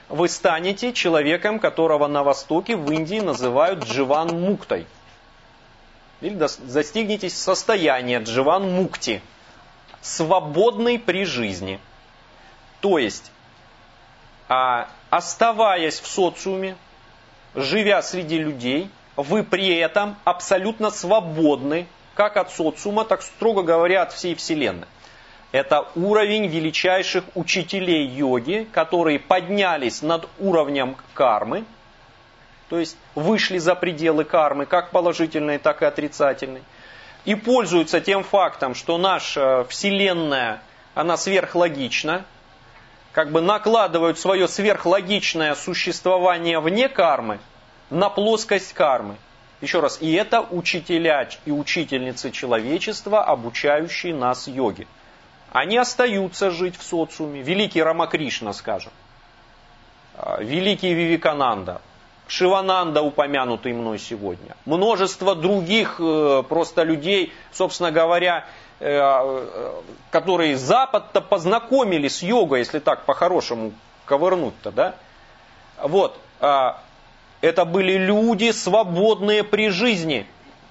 вы станете человеком, которого на Востоке, в Индии называют дживан муктой. Или достигнете состояния дживан мукти, свободный при жизни. То есть, оставаясь в социуме, живя среди людей, вы при этом абсолютно свободны как от социума, так, строго говоря, от всей Вселенной. Это уровень величайших учителей йоги, которые поднялись над уровнем кармы, то есть вышли за пределы кармы, как положительной, так и отрицательной, и пользуются тем фактом, что наша Вселенная, она сверхлогична, как бы накладывают свое сверхлогичное существование вне кармы на плоскость кармы. Еще раз, и это учителя и учительницы человечества, обучающие нас йоге. Они остаются жить в социуме. Великий Рамакришна, скажем, великий Вивекананда, Шивананда, упомянутый мной сегодня, множество других просто людей, собственно говоря, которые Запад-то познакомили с йогой, если так по-хорошему ковырнуть-то, да? Вот, это были люди, свободные при жизни.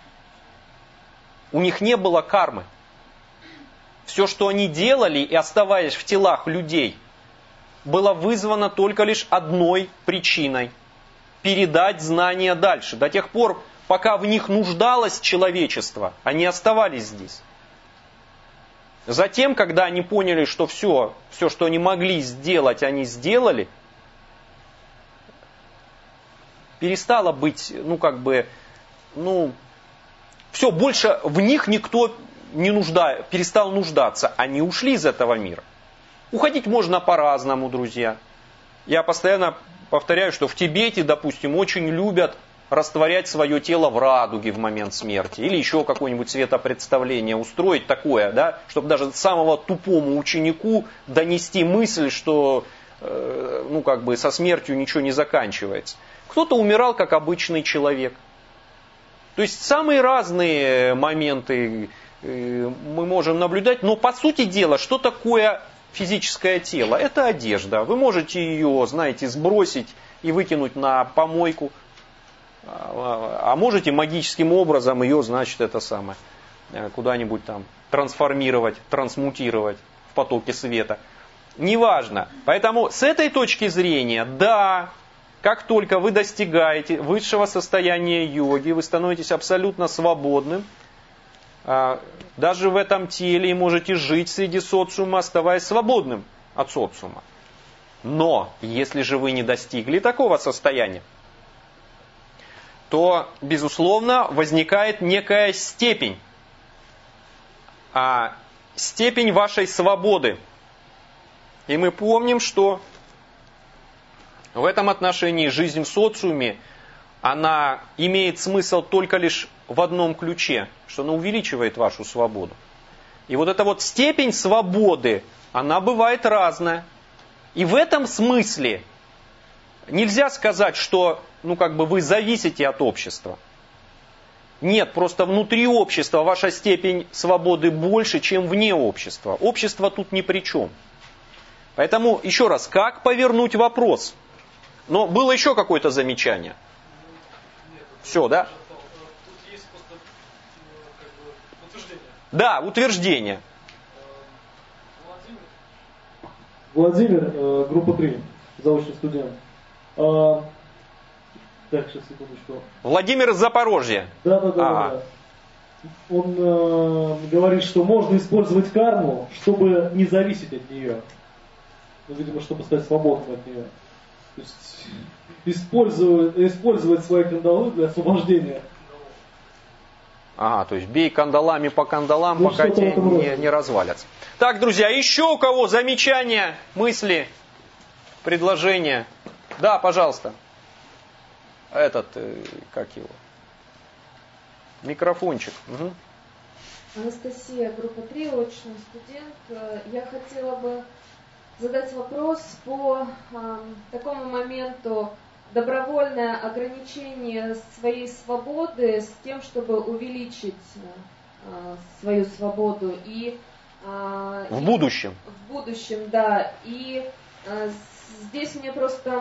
У них не было кармы. Все, что они делали, и оставаясь в телах людей, было вызвано только лишь одной причиной – передать знания дальше. До тех пор, пока в них нуждалось человечество, они оставались здесь. Затем, когда они поняли, что все, все, что они могли сделать, они сделали, перестало быть, ну как бы, ну, все, больше в них никто не нужда, перестал нуждаться. Они ушли из этого мира. Уходить можно по-разному, друзья. Я постоянно повторяю, что в Тибете, допустим, очень любят растворять свое тело в радуге в момент смерти. Или еще какое-нибудь светопредставление устроить такое, да, чтобы даже самому тупому ученику донести мысль, что э, ну, как бы со смертью ничего не заканчивается. Кто-то умирал как обычный человек. То есть самые разные моменты мы можем наблюдать, но по сути дела, что такое физическое тело? Это одежда. Вы можете ее, знаете, сбросить и выкинуть на помойку, а можете магическим образом ее, значит, это самое, куда-нибудь там трансформировать, трансмутировать в потоке света. Неважно. Поэтому с этой точки зрения, да, как только вы достигаете высшего состояния йоги, вы становитесь абсолютно свободным, даже в этом теле, и можете жить среди социума, оставаясь свободным от социума. Но, если же вы не достигли такого состояния, то, безусловно, возникает некая степень, а, степень вашей свободы. И мы помним, что в этом отношении жизнь в социуме, она имеет смысл только лишь в одном ключе, что она увеличивает вашу свободу. И вот эта вот степень свободы, она бывает разная. И в этом смысле нельзя сказать, что ну, как бы вы зависите от общества. Нет, просто внутри общества ваша степень свободы больше, чем вне общества. Общество тут ни при чем. Поэтому, еще раз, как повернуть вопрос? Но было еще какое-то замечание. Все, да? Да, утверждение. Владимир, э, группа три, заочный студент. А, так, сейчас, секундочку. Владимир из Запорожья. Да, да, да. Ага. да. Он э, говорит, что можно использовать карму, чтобы не зависеть от нее. Ну, видимо, чтобы стать свободным от нее. То есть использовать, использовать свои кандалы для освобождения. Ага, то есть бей кандалами по кандалам, ну, пока те не, не развалятся. Так, друзья, еще у кого замечания, мысли, предложения? Да, пожалуйста. Этот, как его? Микрофончик. Угу. Анастасия, группа три, очный студент. Я хотела бы задать вопрос по э, такому моменту: добровольное ограничение своей свободы с тем, чтобы увеличить э, свою свободу и э, в будущем. В будущем, да, и э, здесь мне просто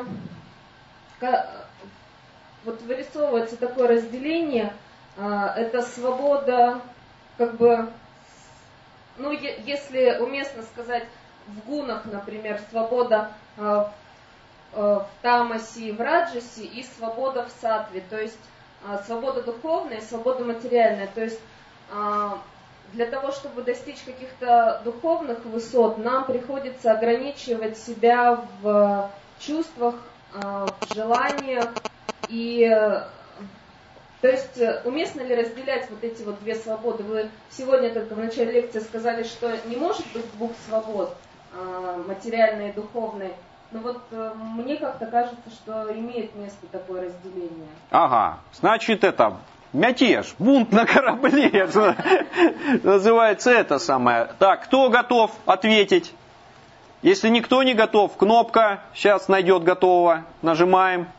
вот вырисовывается такое разделение. Это свобода, как бы, ну, если уместно сказать, в гунах, например, свобода в тамасе и в раджасе и свобода в саттве, то есть свобода духовная и свобода материальная. То есть для того, чтобы достичь каких-то духовных высот, нам приходится ограничивать себя в чувствах, в желаниях. И, то есть, уместно ли разделять вот эти вот две свободы? Вы сегодня только в начале лекции сказали, что не может быть двух свобод, материальной и духовной. Но вот мне как-то кажется, что имеет место такое разделение. Ага, значит это мятеж, бунт на корабле, называется это самое. Так, кто готов ответить? Если никто не готов, кнопка сейчас найдет готового, нажимаем.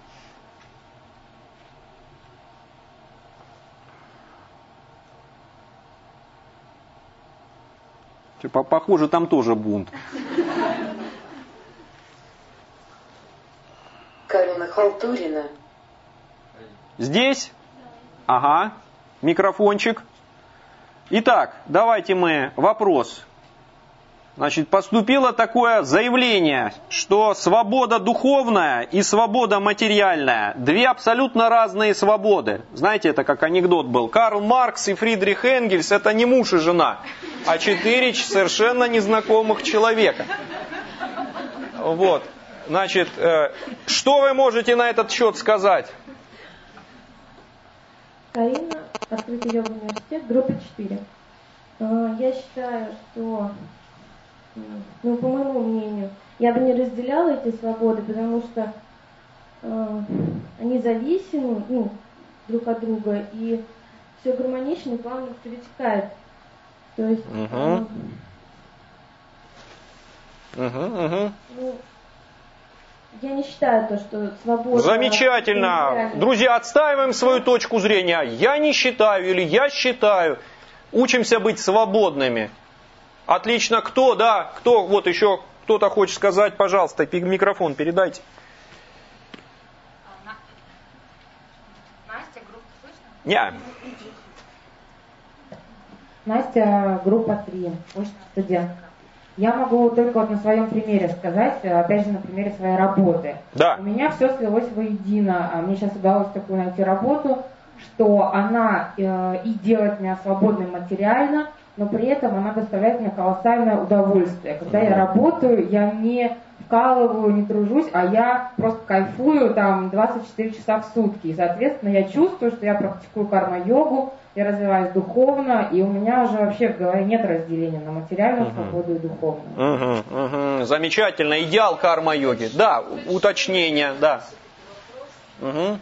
Похоже, там тоже бунт. Карина Халтурина. Здесь? Ага. Микрофончик. Итак, давайте мы вопрос. Значит, поступило такое заявление, что свобода духовная и свобода материальная – две абсолютно разные свободы. Знаете, это как анекдот был. Карл Маркс и Фридрих Энгельс – это не муж и жена, а четыре совершенно незнакомых человека. Вот. Значит, что вы можете на этот счет сказать? Карина, Открытый йога университет, группа четыре. Я считаю, что, ну, по моему мнению, я бы не разделяла эти свободы, потому что э, они зависимы, ну, друг от друга, и все гармонично и плавно перетекает. То есть, угу. э, угу, угу. ну, я не считаю то, что свобода... Замечательно. Друзья, отстаиваем свою точку зрения. Я не считаю или я считаю. Учимся быть свободными. Отлично. Кто, да? Кто? Вот еще кто-то хочет сказать, пожалуйста, микрофон передайте. Настя, группа слышно? Не. Настя, группа три, студентка. Я могу только вот на своем примере сказать, опять же на примере своей работы. Да. У меня все слилось воедино. Мне сейчас удалось такую найти работу, что она э, и делает меня свободной материально, но при этом она доставляет мне колоссальное удовольствие. Когда я работаю, я не вкалываю, не тружусь, а я просто кайфую там двадцать четыре часа в сутки. И, соответственно, я чувствую, что я практикую карма-йогу, я развиваюсь духовно, и у меня уже вообще в голове нет разделения на материальную uh-huh. свободу и духовную. Uh-huh, uh-huh. Замечательно. Идеал карма-йоги. Да, уточнение, да. Uh-huh.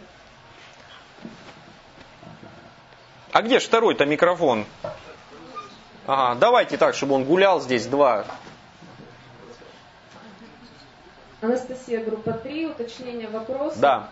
А где же второй-то микрофон? Ага, давайте так, чтобы он гулял здесь, два. Анастасия, группа три, уточнение вопроса. Да.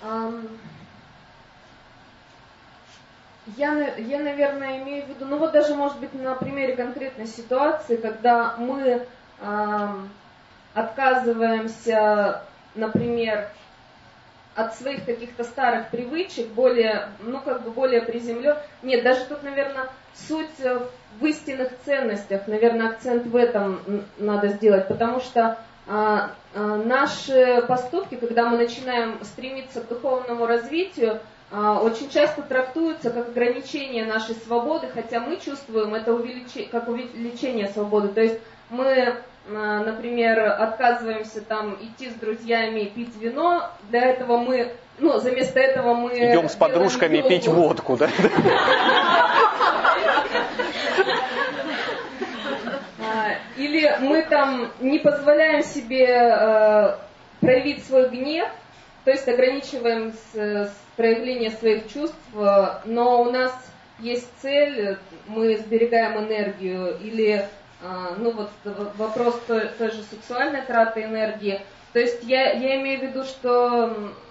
Я, я, наверное, имею в виду, ну вот даже, может быть, на примере конкретной ситуации, когда мы э, отказываемся, например, от своих каких-то старых привычек, более, ну как бы более приземленных. Нет, даже тут, наверное, суть в истинных ценностях, наверное, акцент в этом надо сделать, потому что э, э, наши поступки, когда мы начинаем стремиться к духовному развитию, очень часто трактуются как ограничение нашей свободы, хотя мы чувствуем это увеличение, как увеличение свободы. То есть мы, например, отказываемся там идти с друзьями и пить вино, для этого мы, ну, заместо этого мы... Идем с подружками йогу. Пить водку, да? Или мы там не позволяем себе проявить свой гнев, то есть ограничиваем с, с проявление своих чувств, но у нас есть цель, мы сберегаем энергию, или ну вот вопрос той, той же сексуальной траты энергии. То есть я, я имею в виду, что,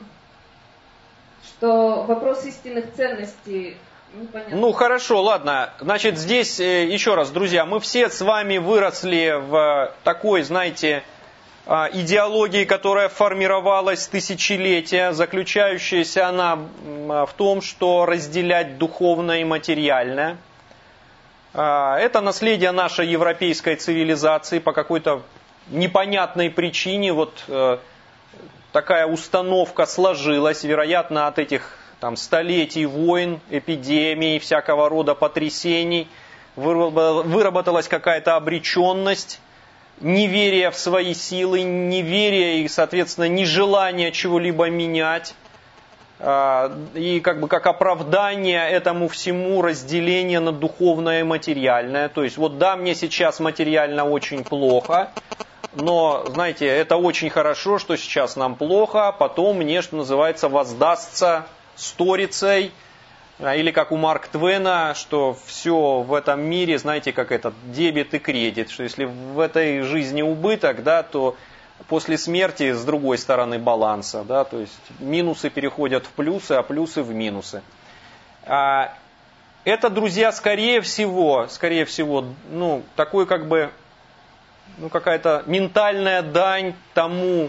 что вопрос истинных ценностей непонятно. Ну хорошо, ладно. Значит, здесь еще раз, друзья, мы все с вами выросли в такой, знаете, идеологии, которая формировалась тысячелетия, заключающаяся она в том, что разделять духовное и материальное. Это наследие нашей европейской цивилизации по какой-то непонятной причине. Вот такая установка сложилась, вероятно, от этих там, столетий войн, эпидемий, всякого рода потрясений. Выработалась какая-то обреченность, неверие в свои силы, неверие и, соответственно, нежелание чего-либо менять. И как бы как оправдание этому всему разделение на духовное и материальное. То есть, вот да, мне сейчас материально очень плохо, но, знаете, это очень хорошо, что сейчас нам плохо, а потом мне, что называется, воздастся сторицей. Или как у Марка Твена, что все в этом мире, знаете, как этот дебет и кредит, что если в этой жизни убыток, да, то после смерти с другой стороны баланса, да, то есть минусы переходят в плюсы, а плюсы в минусы. А это, друзья, скорее всего, скорее всего, ну, такой как бы, ну, какая-то ментальная дань тому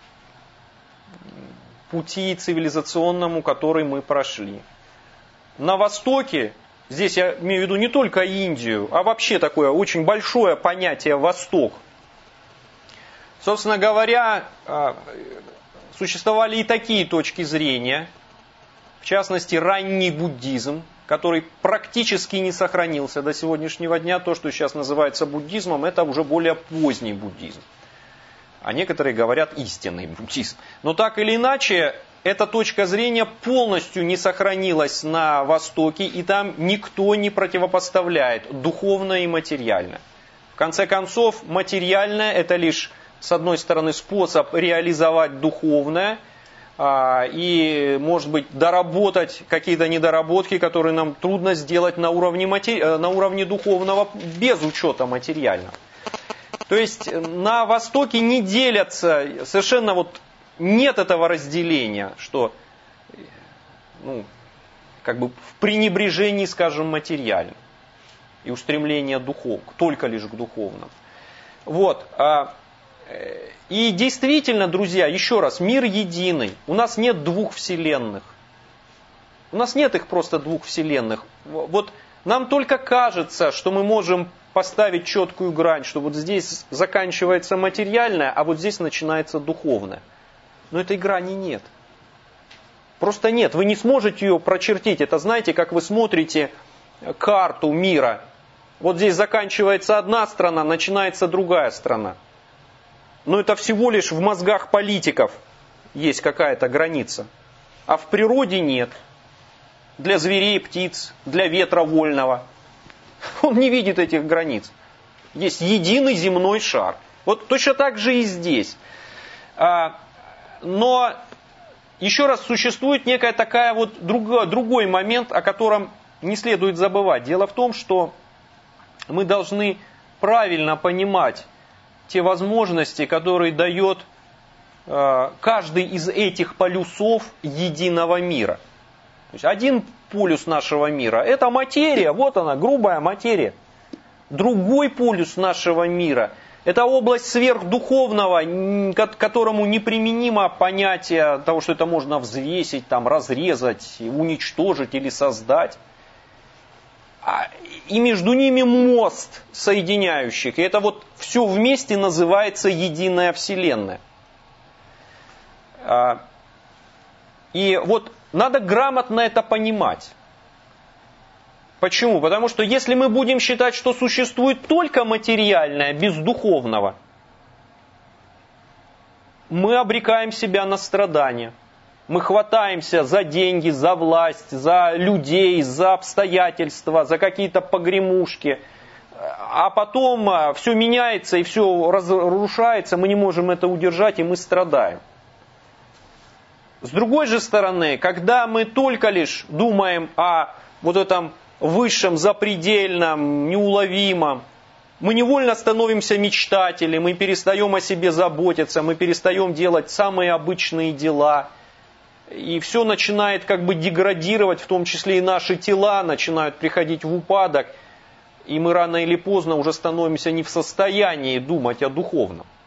пути цивилизационному, который мы прошли. На Востоке, здесь я имею в виду не только Индию, а вообще такое очень большое понятие «Восток». Собственно говоря, существовали и такие точки зрения, в частности, ранний буддизм, который практически не сохранился до сегодняшнего дня. То, что сейчас называется буддизмом, это уже более поздний буддизм. А некоторые говорят истинный буддизм. Но так или иначе, эта точка зрения полностью не сохранилась на Востоке, и там никто не противопоставляет духовное и материальное. В конце концов, материальное – это лишь, с одной стороны, способ реализовать духовное, и, может быть, доработать какие-то недоработки, которые нам трудно сделать на уровне, матери... на уровне духовного без учета материального. То есть на Востоке не делятся, совершенно вот нет этого разделения, что ну, как бы в пренебрежении, скажем, материальным и устремление духов, только лишь к духовному. Вот. И действительно, друзья, еще раз, мир единый. У нас нет двух вселенных. У нас нет их просто двух вселенных. Вот нам только кажется, что мы можем поставить четкую грань, что вот здесь заканчивается материальное, а вот здесь начинается духовное. Но этой грани нет. Просто нет. Вы не сможете ее прочертить. Это знаете, как вы смотрите карту мира. Вот здесь заканчивается одна страна, начинается другая страна. Но это всего лишь в мозгах политиков есть какая-то граница. А в природе нет. Для зверей, птиц, для ветра вольного. Он не видит этих границ. Есть единый земной шар. Вот точно так же и здесь. Но еще раз существует некая такая вот другой, другой момент, о котором не следует забывать. Дело в том, что мы должны правильно понимать те возможности, которые дает э, каждый из этих полюсов единого мира. То есть один полюс нашего мира – это материя, вот она, грубая материя. Другой полюс нашего мира – это область сверхдуховного, к которому неприменимо понятие того, что это можно взвесить, там, разрезать, уничтожить или создать. И между ними мост соединяющих. И это вот все вместе называется единая вселенная. И вот надо грамотно это понимать. Почему? Потому что если мы будем считать, что существует только материальное, без духовного, мы обрекаем себя на страдания. Мы хватаемся за деньги, за власть, за людей, за обстоятельства, за какие-то погремушки. А потом все меняется и все разрушается, мы не можем это удержать, и мы страдаем. С другой же стороны, когда мы только лишь думаем о вот этом высшем, запредельном, неуловимом, мы невольно становимся мечтателями, мы перестаем о себе заботиться, мы перестаем делать самые обычные дела. И все начинает как бы деградировать, в том числе и наши тела начинают приходить в упадок. И мы рано или поздно уже становимся не в состоянии думать о духовном.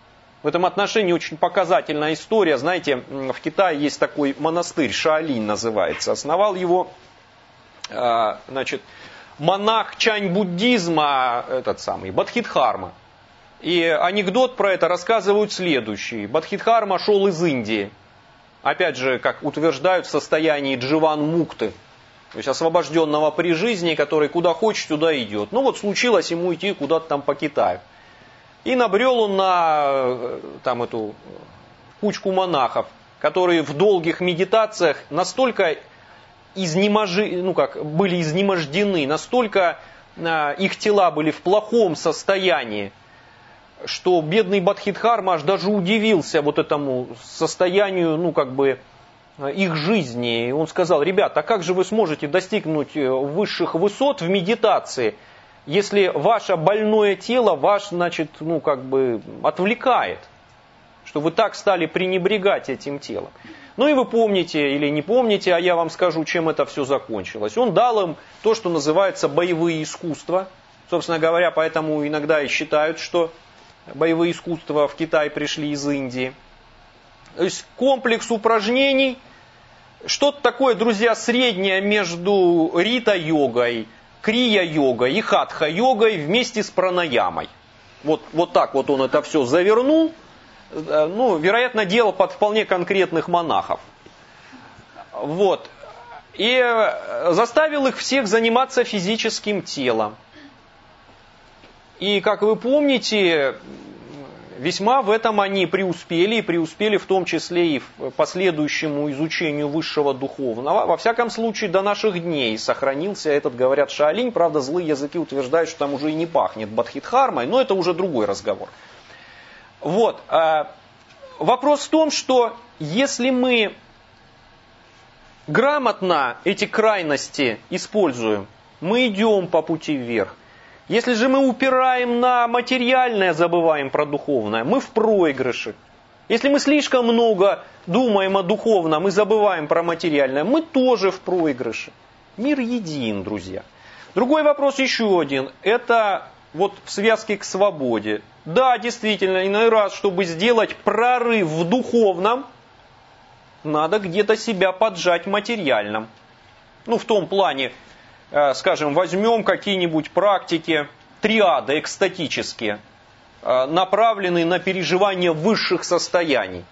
В этом отношении очень показательная история. Знаете, в Китае есть такой монастырь, Шаолинь называется. Основал его, значит, монах чань-буддизма, этот самый, Бодхидхарма. И анекдот про это рассказывают следующий. Бодхидхарма шел из Индии. Опять же, как утверждают, в состоянии дживан-мукты. То есть освобожденного при жизни, который куда хочет, туда идет. Ну вот случилось ему идти куда-то там по Китаю. И набрел он на там, эту кучку монахов, которые в долгих медитациях настолько изнеможи, ну как, были изнемождены, настолько а, их тела были в плохом состоянии, что бедный Бодхидхарма аж даже удивился вот этому состоянию, ну как бы, их жизни. И он сказал: ребята, а как же вы сможете достигнуть высших высот в медитации, если ваше больное тело вас, значит, ну, как бы отвлекает, что вы так стали пренебрегать этим телом. Ну и вы помните или не помните, а я вам скажу, чем это все закончилось. Он дал им то, что называется боевые искусства. Собственно говоря, поэтому иногда и считают, что боевые искусства в Китай пришли из Индии. То есть комплекс упражнений, что-то такое, друзья, среднее между рита-йогой, крия-йогой и хатха-йогой вместе с пранаямой. Вот, вот так вот он это все завернул. Ну, вероятно, делал под вполне конкретных монахов. Вот. И заставил их всех заниматься физическим телом. И, как вы помните, весьма в этом они преуспели, и преуспели в том числе и в последующему изучению высшего духовного. Во всяком случае, до наших дней сохранился этот, говорят, Шаолинь. Правда, злые языки утверждают, что там уже и не пахнет Бодхидхармой, но это уже другой разговор. Вот. Вопрос в том, что если мы грамотно эти крайности используем, мы идем по пути вверх. Если же мы упираем на материальное, забываем про духовное, мы в проигрыше. Если мы слишком много думаем о духовном и забываем про материальное, мы тоже в проигрыше. Мир един, друзья. Другой вопрос еще один. Это вот в связке к свободе. Да, действительно, иной раз, чтобы сделать прорыв в духовном, надо где-то себя поджать в материальном. Ну, в том плане, скажем, возьмем какие-нибудь практики, триады экстатические, направленные на переживание высших состояний.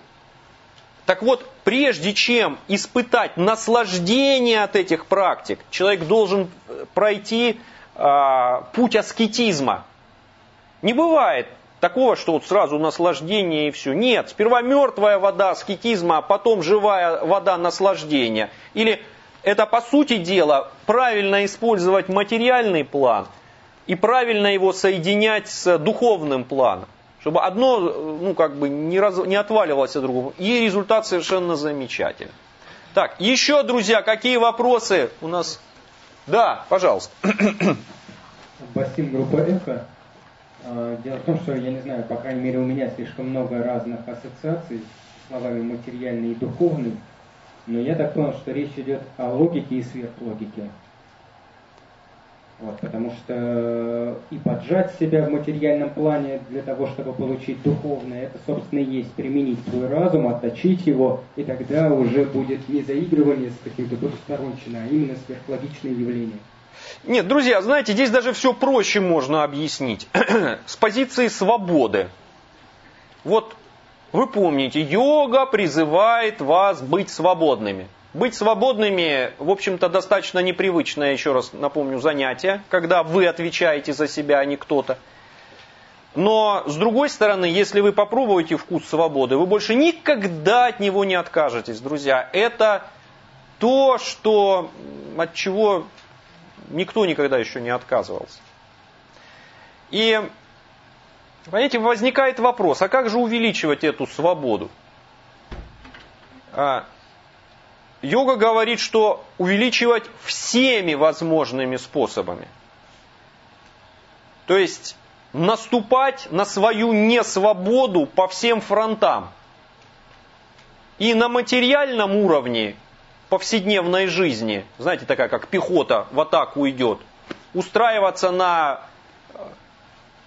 Так вот, прежде чем испытать наслаждение от этих практик, человек должен пройти а, путь аскетизма. Не бывает такого, что вот сразу наслаждение и все. Нет, сперва мертвая вода аскетизма, а потом живая вода наслаждения. Или это, по сути дела, правильно использовать материальный план и правильно его соединять с духовным планом, чтобы одно, ну, как бы не, раз, не отваливалось от другого. И результат совершенно замечательный. Так, еще, друзья, какие вопросы у нас? Да, пожалуйста. Басим, группа «Эхо». Дело в том, что, я не знаю, по крайней мере, у меня слишком много разных ассоциаций с словами материальный и духовный. Но я так понял, что речь идет о логике и сверхлогике. Вот, потому что и поджать себя в материальном плане для того, чтобы получить духовное, это, собственно, и есть применить свой разум, отточить его, и тогда уже будет не заигрывание с каким-то потусторончиной, а именно сверхлогичное явление. Нет, друзья, знаете, здесь даже все проще можно объяснить. С позиции свободы. Вот вы помните, йога призывает вас быть свободными. Быть свободными, в общем-то, достаточно непривычное, еще раз напомню, занятие, когда вы отвечаете за себя, а не кто-то. Но, с другой стороны, если вы попробуете вкус свободы, вы больше никогда от него не откажетесь, друзья. Это то, что, от чего никто никогда еще не отказывался. И, понимаете, возникает вопрос, а как же увеличивать эту свободу? Йога говорит, что увеличивать всеми возможными способами. То есть наступать на свою несвободу по всем фронтам. И на материальном уровне повседневной жизни, знаете, такая как пехота в атаку идет, устраиваться на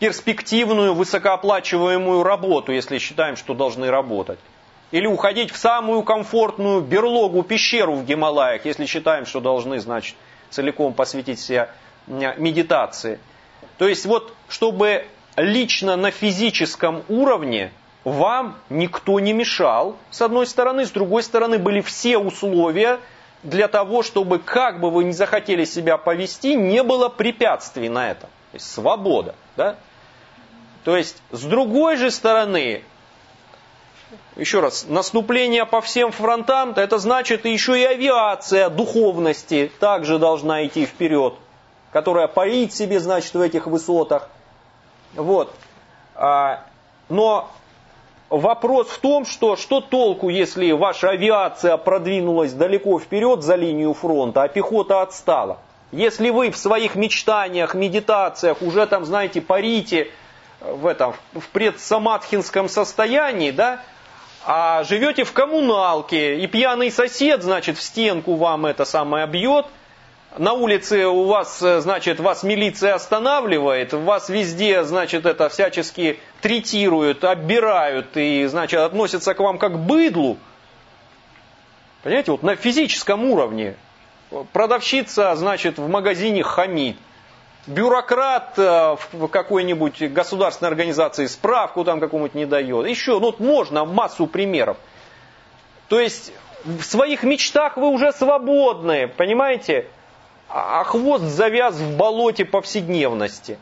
перспективную, высокооплачиваемую работу, если считаем, что должны работать. Или уходить в самую комфортную берлогу, пещеру в Гималаях, если считаем, что должны, значит, целиком посвятить себя медитации. То есть вот, чтобы лично на физическом уровне вам никто не мешал, с одной стороны, с другой стороны, были все условия для того, чтобы, как бы вы ни захотели себя повести, не было препятствий на это. То есть свобода. Да? То есть, с другой же стороны, еще раз, наступление по всем фронтам, это значит еще и авиация духовности также должна идти вперед, которая парит себе, значит, в этих высотах. Вот. Но вопрос в том, что что толку, если ваша авиация продвинулась далеко вперед за линию фронта, а пехота отстала? Если вы в своих мечтаниях, медитациях уже там, знаете, парите в этом, в предсамадхинском состоянии, да, а живете в коммуналке, и пьяный сосед, значит, в стенку вам это самое бьет, на улице у вас, значит, вас милиция останавливает, вас везде, значит, это всячески третируют, оббирают и, значит, относятся к вам как к быдлу. Понимаете, вот на физическом уровне. Продавщица, значит, в магазине хамит. Бюрократ в какой-нибудь государственной организации справку там какую-нибудь не дает. Еще, ну, можно массу примеров. То есть, в своих мечтах вы уже свободны, понимаете? А хвост завяз в болоте повседневности.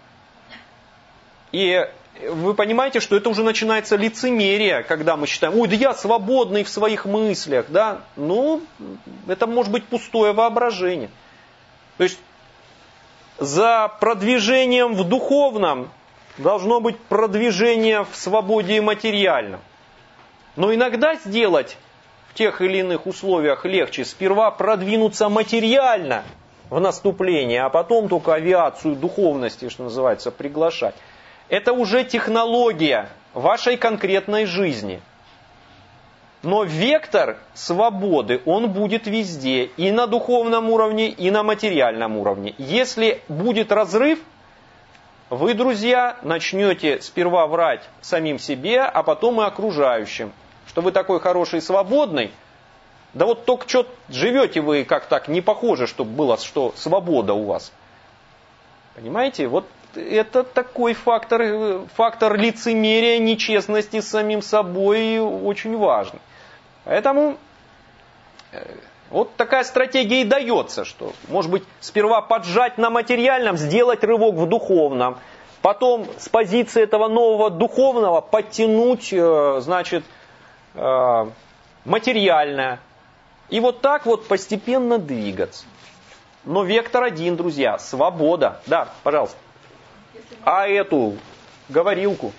И вы понимаете, что это уже начинается лицемерие, когда мы считаем, ой, да я свободный в своих мыслях, да? Ну, это может быть пустое воображение. То есть, за продвижением в духовном должно быть продвижение в свободе и материальном. Но иногда сделать в тех или иных условиях легче сперва продвинуться материально в наступлении, а потом только авиацию духовности, что называется, приглашать. Это уже технология вашей конкретной жизни. Но вектор свободы, он будет везде, и на духовном уровне, и на материальном уровне. Если будет разрыв, вы, друзья, начнете сперва врать самим себе, а потом и окружающим, что вы такой хороший и свободный. Да вот только что живете вы как так, не похоже, чтобы было, что свобода у вас. Понимаете, вот это такой фактор, фактор лицемерия, нечестности с самим собой очень важный. Поэтому вот такая стратегия и дается, что, может быть, сперва поджать на материальном, сделать рывок в духовном, потом с позиции этого нового духовного подтянуть, значит, материальное. И вот так вот постепенно двигаться. Но вектор один, друзья, свобода. Да, пожалуйста. А эту говорилку?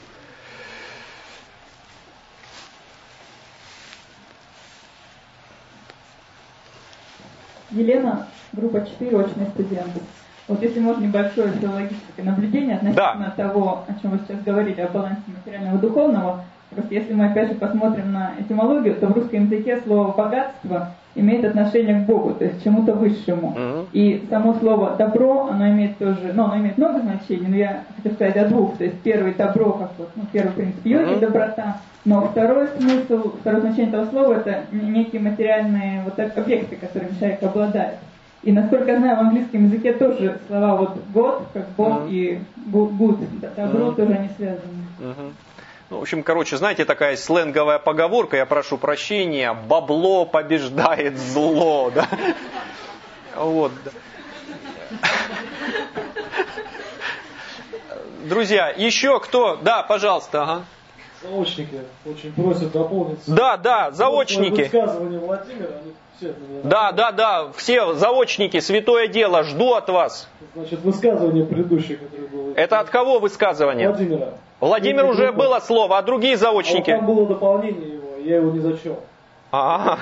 Елена, группа четыре, очный студент. Вот если можно небольшое филологическое наблюдение относительно да. того, о чем вы сейчас говорили, о балансе материального и духовного. Просто если мы опять же посмотрим на этимологию, то в русском языке слово «богатство» имеет отношение к Богу, то есть к чему-то высшему. Mm-hmm. И само слово «добро», оно имеет тоже, ну, оно имеет много значений, но я хочу сказать о двух. То есть первый «добро», как вот, ну, первый принцип йоги, mm-hmm. доброта, но второй смысл, второе значение этого слова – это некие материальные вот объекты, которыми человек обладает. И насколько я знаю, в английском языке тоже слова вот «God», как «Бог» mm-hmm. и «good», «добро» mm-hmm. тоже они связаны. Mm-hmm. Ну, в общем, короче, знаете, такая сленговая поговорка, я прошу прощения, бабло побеждает зло, да? Вот. Друзья, еще кто? Да, пожалуйста, ага. Заочники очень просят дополнить. Да, да, заочники. Высказывание Владимира, они все от меня. Да, да, да, все заочники, святое дело, жду от вас. Значит, высказывание предыдущее, которое было. Это от кого высказывание? Владимира. Владимир уже группа. Было слово, а другие заочники? А вот там было дополнение его, я его не зачел. А.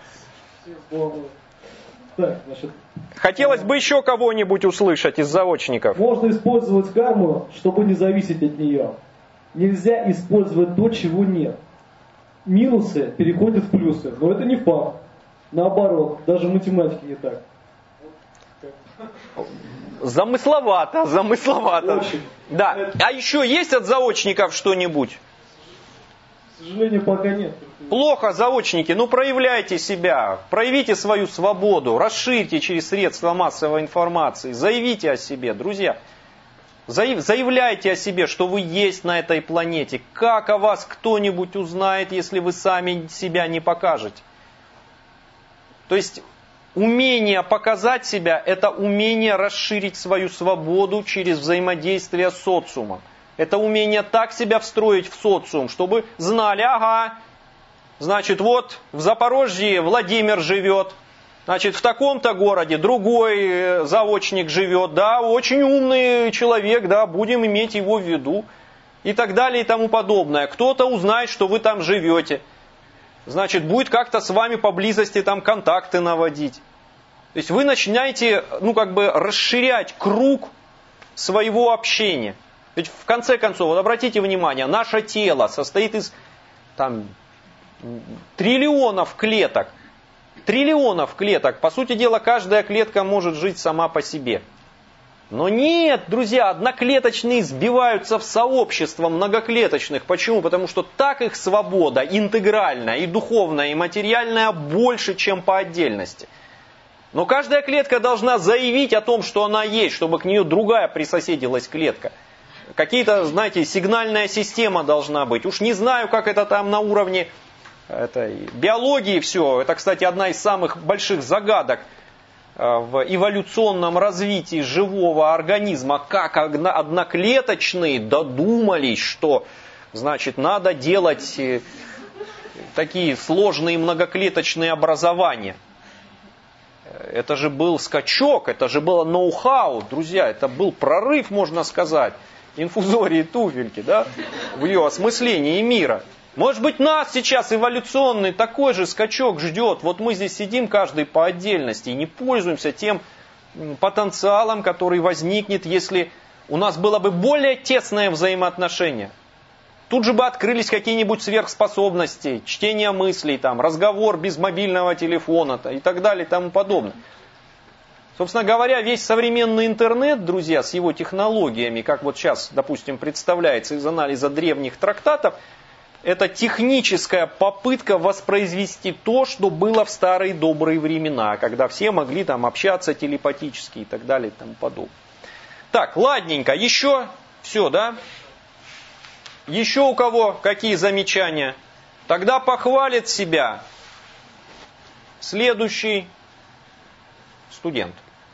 Так, значит. Хотелось бы еще кого-нибудь услышать из заочников. Можно использовать карму, чтобы не зависеть от нее. Нельзя использовать то, чего нет. Минусы переходят в плюсы, но это не факт. Наоборот, даже в математике не так. Замысловато, замысловато. Очень. Да. А еще есть от заочников что-нибудь? К сожалению, пока нет. Плохо, заочники, ну проявляйте себя, проявите свою свободу, расширьте через средства массовой информации, заявите о себе, друзья. Заявляйте о себе, что вы есть на этой планете. Как о вас кто-нибудь узнает, если вы сами себя не покажете? То есть умение показать себя – это умение расширить свою свободу через взаимодействие с социумом. Это умение так себя встроить в социум, чтобы знали, ага, значит, вот в Запорожье Владимир живет, значит, в таком-то городе другой заочник живет, да, очень умный человек, да, будем иметь его в виду, и так далее и тому подобное. Кто-то узнает, что вы там живете, значит, будет как-то с вами поблизости там контакты наводить. То есть вы начинаете, ну, как бы расширять круг своего общения. Ведь в конце концов, вот обратите внимание, наше тело состоит из там, триллионов клеток. Триллионов клеток. По сути дела, каждая клетка может жить сама по себе. Но нет, друзья, одноклеточные сбиваются в сообщество многоклеточных. Почему? Потому что так их свобода интегральная, и духовная, и материальная больше, чем по отдельности. Но каждая клетка должна заявить о том, что она есть, чтобы к нее другая присоседилась клетка. Какие-то, знаете, сигнальная система должна быть. Уж не знаю, как это там на уровне этой биологии все. Это, кстати, одна из самых больших загадок в эволюционном развитии живого организма. Как одноклеточные додумались, что, значит, надо делать такие сложные многоклеточные образования. Это же был скачок, это же было ноу-хау, друзья, это был прорыв, можно сказать, инфузории туфельки, да, в ее осмыслении мира. Может быть, нас сейчас эволюционный такой же скачок ждет. Вот мы здесь сидим каждый по отдельности и не пользуемся тем потенциалом, который возникнет, если у нас было бы более тесное взаимоотношение. Тут же бы открылись какие-нибудь сверхспособности, чтение мыслей, там, разговор без мобильного телефона и так далее и тому подобное. Собственно говоря, весь современный интернет, друзья, с его технологиями, как вот сейчас, допустим, представляется из анализа древних трактатов, это техническая попытка воспроизвести то, что было в старые добрые времена, когда все могли там общаться телепатически и так далее и тому подобное. Так, ладненько, еще все, да? Еще у кого какие замечания? Тогда похвалит себя следующий студент.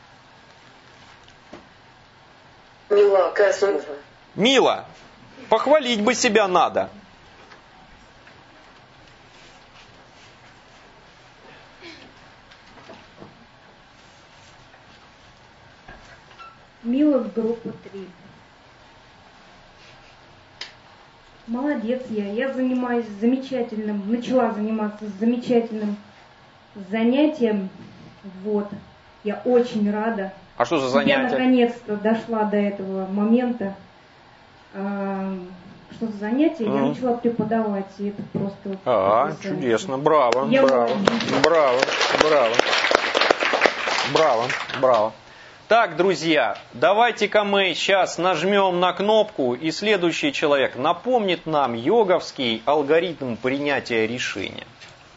Мила Косова. Мила, похвалить бы себя надо. Мила, группа три. Молодец я. Я занимаюсь замечательным, начала заниматься замечательным занятием. Вот. Я очень рада. А что за занятие? Я наконец-то дошла до этого момента. Что за занятие? Mm. Я начала преподавать, и это просто... А, чудесно. Браво, я браво, браво, браво, браво, браво. Так, друзья, давайте-ка мы сейчас нажмем на кнопку, и следующий человек напомнит нам йоговский алгоритм принятия решения.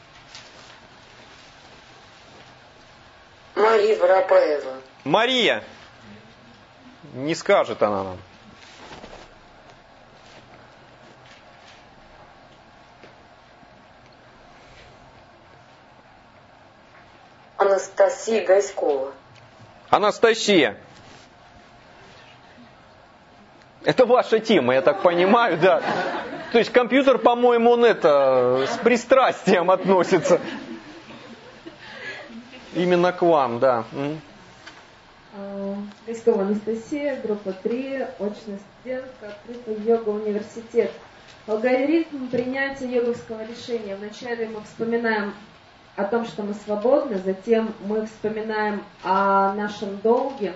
Мария Воропаева. Мария. Не скажет она нам. Анастасия Гаськова. Анастасия. Это ваша тема, я так понимаю, да. То есть компьютер, по-моему, он это с пристрастием относится. Именно к вам, да. Гаськова Анастасия, группа три, очный студент, открытый йога-университет. Алгоритм принятия йоговского решения. Вначале мы вспоминаем о том, что мы свободны, затем мы вспоминаем о нашем долге.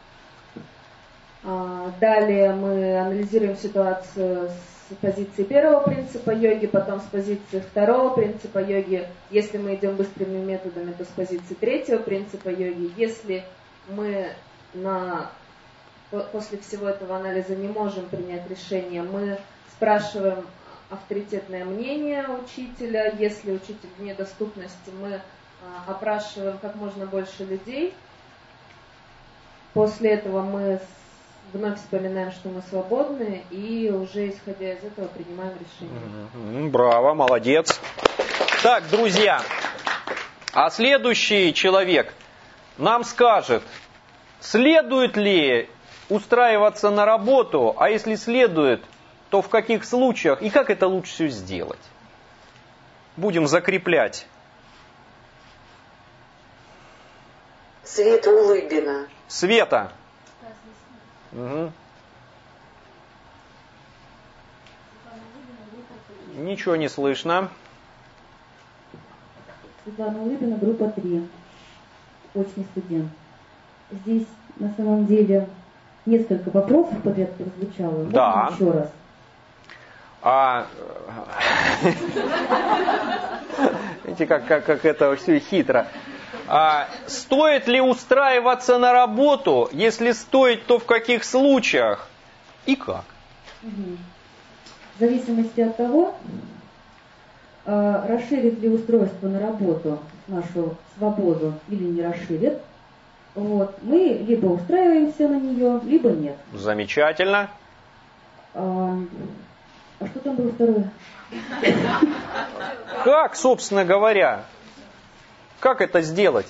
Далее мы анализируем ситуацию с позиции первого принципа йоги, потом с позиции второго принципа йоги. Если мы идем быстрыми методами, то с позиции третьего принципа йоги. Если мы на, после всего этого анализа не можем принять решение, мы спрашиваем авторитетное мнение учителя. Если учитель в недоступности, мы опрашиваем как можно больше людей. После этого мы вновь вспоминаем, что мы свободны, и уже исходя из этого принимаем решение. Браво, молодец. Так, друзья, а следующий человек нам скажет, следует ли устраиваться на работу, а если следует, то в каких случаях и как это лучше всего сделать. Будем закреплять. Света Улыбина. Света. Угу. Ничего не слышно. Светлана Улыбина, группа три. Очный студент. Здесь на самом деле несколько вопросов подряд прозвучало. Да. Можно еще раз? А... Видите, как, как, как это все хитро. А, стоит ли устраиваться на работу? Если стоит, то в каких случаях? И как? Угу. В зависимости от того, расширит ли устройство на работу нашу свободу или не расширит, вот, мы либо устраиваемся на нее, либо нет. Замечательно. А, а что там было второе? Как, собственно говоря, как это сделать?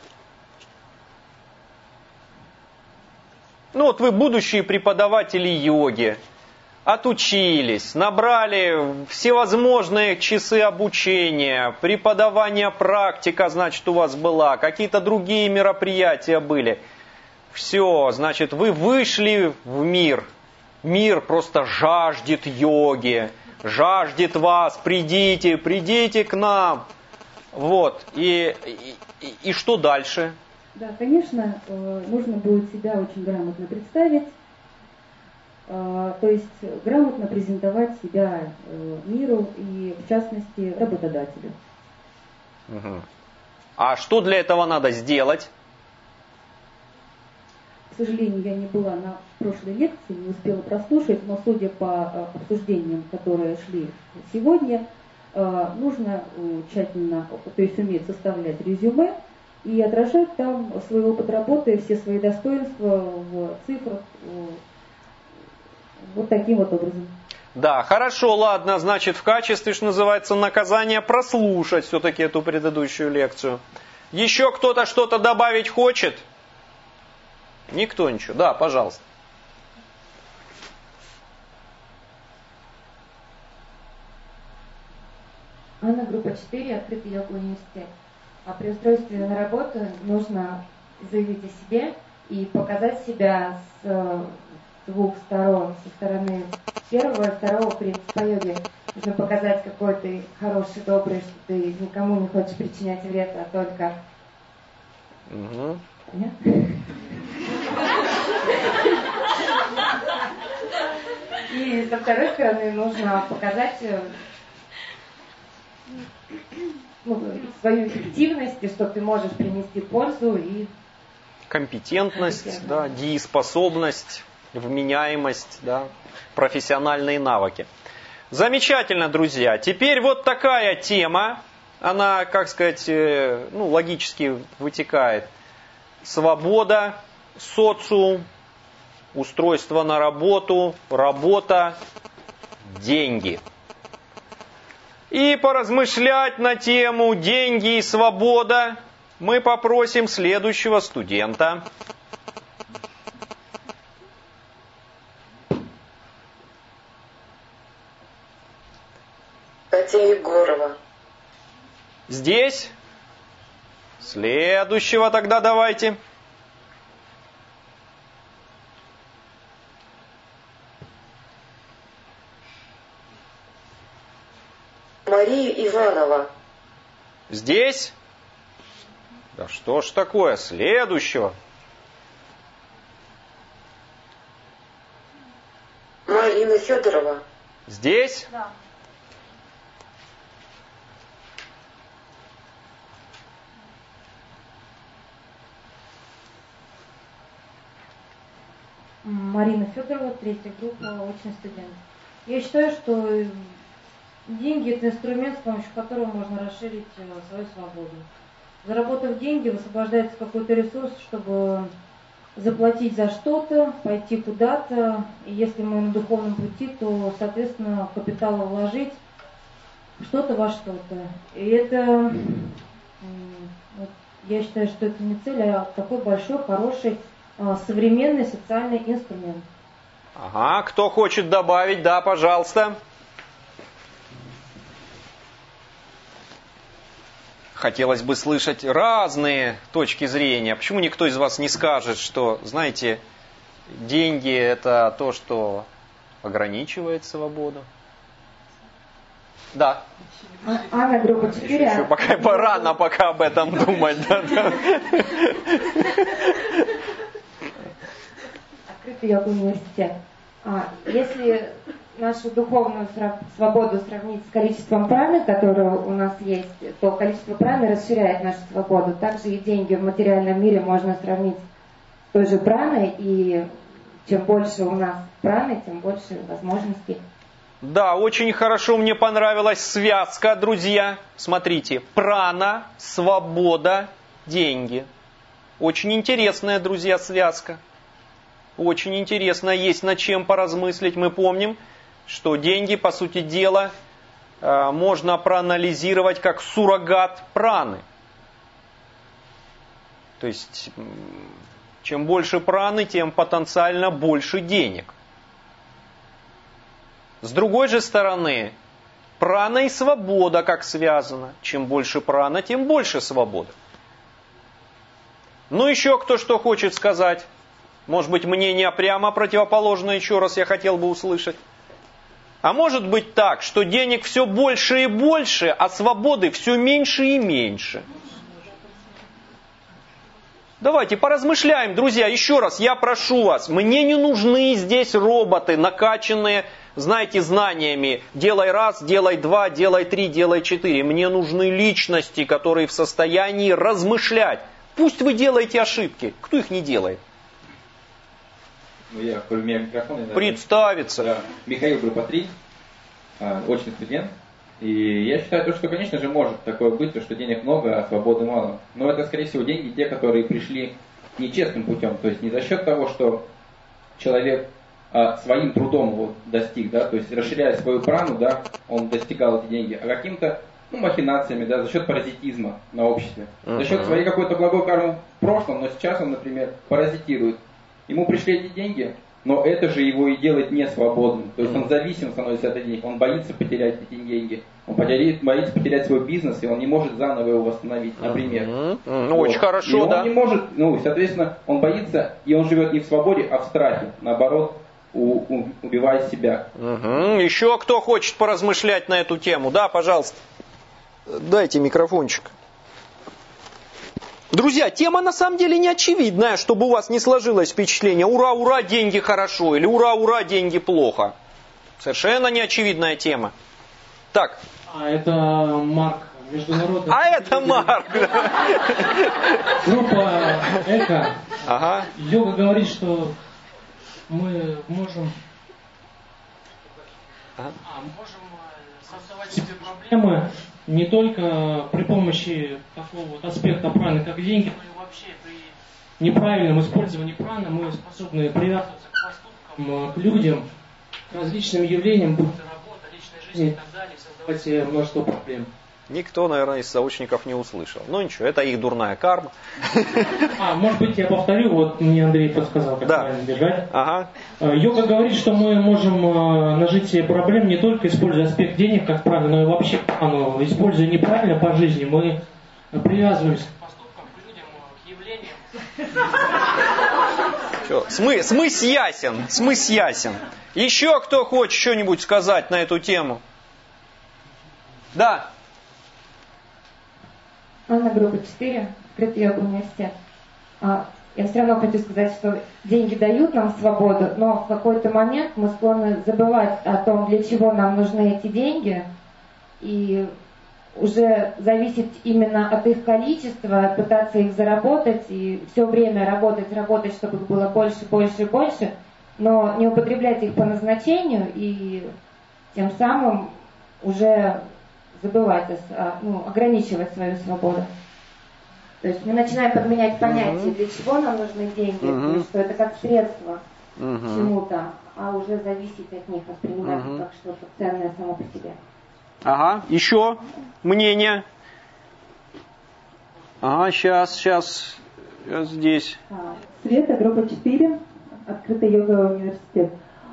Ну вот вы будущие преподаватели йоги, отучились, набрали всевозможные часы обучения, преподавание, практика, значит, у вас была, какие-то другие мероприятия были. Все, значит, вы вышли в мир. Мир просто жаждет йоги, жаждет вас, придите, придите к нам. Вот, и, и, и что дальше? Да, конечно, нужно будет себя очень грамотно представить, то есть грамотно презентовать себя миру и, в частности, работодателю. Угу. А что для этого надо сделать? К сожалению, я не была на прошлой лекции, не успела прослушать, но судя по обсуждениям, которые шли сегодня, нужно тщательно, то есть уметь составлять резюме и отражать там свой опыт работы, все свои достоинства в цифрах, вот таким вот образом. Да, хорошо, ладно, значит, в качестве, что называется, наказания прослушать все-таки эту предыдущую лекцию. Еще кто-то что-то добавить хочет? Никто ничего. Да, пожалуйста. Анна, группа четыре, открытый йога университет. А при устройстве на работу нужно заявить о себе и показать себя с двух сторон. Со стороны первого и второго принципа йоги. Нужно показать, какой ты хороший, добрый, что ты никому не хочешь причинять вред, а только... Угу. Понятно? И со второй стороны нужно показать ну, свою эффективность, и что ты можешь принести пользу и компетентность, да, дееспособность, вменяемость, да, профессиональные навыки. Замечательно, друзья. Теперь вот такая тема, она, как сказать, ну, логически вытекает. Свобода, социум, устройство на работу, работа, деньги. И поразмышлять на тему деньги и свобода мы попросим следующего студента. Катя Егорова. Здесь? Следующего тогда давайте. Мария Иванова. Здесь? Да что ж такое? Следующего. Марина Федорова. Здесь? Да. Марина Федорова, третья группа, очный студент. Я считаю, что деньги – это инструмент, с помощью которого можно расширить свою свободу. Заработав деньги, высвобождается какой-то ресурс, чтобы заплатить за что-то, пойти куда-то. И если мы на духовном пути, то, соответственно, капитал вложить что-то во что-то. И это, я считаю, что это не цель, а такой большой, хороший, современный социальный инструмент. Ага, кто хочет добавить, да, пожалуйста. Хотелось бы слышать разные точки зрения. Почему никто из вас не скажет, что, знаете, деньги это то, что ограничивает свободу? Да. Анна, группа четыре. Еще пока рано пока об этом думать. Да, да. Открытый йога университет. А, если нашу духовную свободу сравнить с количеством праны, которое у нас есть, то количество праны расширяет нашу свободу. Также и деньги в материальном мире можно сравнить с той же праной, и чем больше у нас праны, тем больше возможностей. Да, очень хорошо, мне понравилась связка, друзья. Смотрите, прана, свобода, деньги. Очень интересная, друзья, связка. Очень интересно, есть над чем поразмыслить. Мы помним, что деньги, по сути дела, можно проанализировать как суррогат праны. То есть, чем больше праны, тем потенциально больше денег. С другой же стороны, прана и свобода как связано. Чем больше прана, тем больше свобода. Ну еще кто что хочет сказать? Может быть, мнение прямо противоположное, еще раз я хотел бы услышать. А может быть так, что денег все больше и больше, а свободы все меньше и меньше. Давайте поразмышляем, друзья, еще раз, я прошу вас, мне не нужны здесь роботы, накачанные, знаете, знаниями. Делай раз, делай два, делай три, делай четыре. Мне нужны личности, которые в состоянии размышлять. Пусть вы делаете ошибки, кто их не делает? Ну, я, у меня микрофон. Я, Представиться. Да. Михаил, группа три, очный студент. И я считаю, что, конечно же, может такое быть, что денег много, а свободы мало. Но это, скорее всего, деньги те, которые пришли нечестным путем. То есть не за счет того, что человек а, своим трудом его достиг, да, то есть расширяя свою прану, да, он достигал эти деньги, а каким-то ну, махинациями, да, за счет паразитизма на обществе. Uh-huh. За счет своей какой-то благой кармы в прошлом, но сейчас он, например, паразитирует. Ему пришли эти деньги, но это же его и делает не свободным. То есть он зависим становится от этих денег, он боится потерять эти деньги, он боится потерять свой бизнес, и он не может заново его восстановить, например. Mm-hmm. Ну, вот. Очень хорошо, и он да. не может, ну, соответственно, он боится, и он живет не в свободе, а в страхе. Наоборот, у, у, убивая себя. Mm-hmm. Еще кто хочет поразмышлять на эту тему? Да, пожалуйста. Дайте микрофончик. Друзья, тема на самом деле не очевидная, чтобы у вас не сложилось впечатление «Ура, ура, деньги хорошо» или «Ура, ура, деньги плохо». Совершенно не очевидная тема. Так. А это Марк, международный... А это Марк! Группа Эко. Ага. Йога говорит, что мы можем... А, можем создавать себе проблемы не только при помощи такого вот аспекта праны, как деньги, но и вообще при неправильном использовании праны мы способны привязываться к поступкам, к людям, к различным явлениям, будь то работа, личная жизнь и так далее, создавать себе множество проблем. Никто, наверное, из сообщников не услышал. Ну ничего, это их дурная карма. А, может быть, я повторю, вот мне Андрей подсказал, как да. правильно бежать. Ага. Йога говорит, что мы можем нажить себе проблем не только используя аспект денег, как правило, но и вообще, ну, используя неправильно по жизни, мы привязываемся к поступкам, к людям, к явлениям. Что, смы, смысл ясен, смысл ясен. Еще кто хочет что-нибудь сказать на эту тему? Да. Анна, группа четыре, открытый йога университет. А, я все равно хочу сказать, что деньги дают нам свободу, но в какой-то момент мы склонны забывать о том, для чего нам нужны эти деньги, и уже зависеть именно от их количества, пытаться их заработать, и все время работать, работать, чтобы их было больше, больше и больше. но не употреблять их по назначению и тем самым уже забывать, ну, ограничивать свою свободу. То есть мы начинаем подменять понятие, uh-huh. для чего нам нужны деньги, uh-huh. что это как средство uh-huh. к чему-то, а уже зависеть от них, воспринимать uh-huh. как что-то ценное само по себе. Ага, еще мнение. Ага, сейчас, сейчас, сейчас здесь. Света, группа четыре, открытый йоговый университет.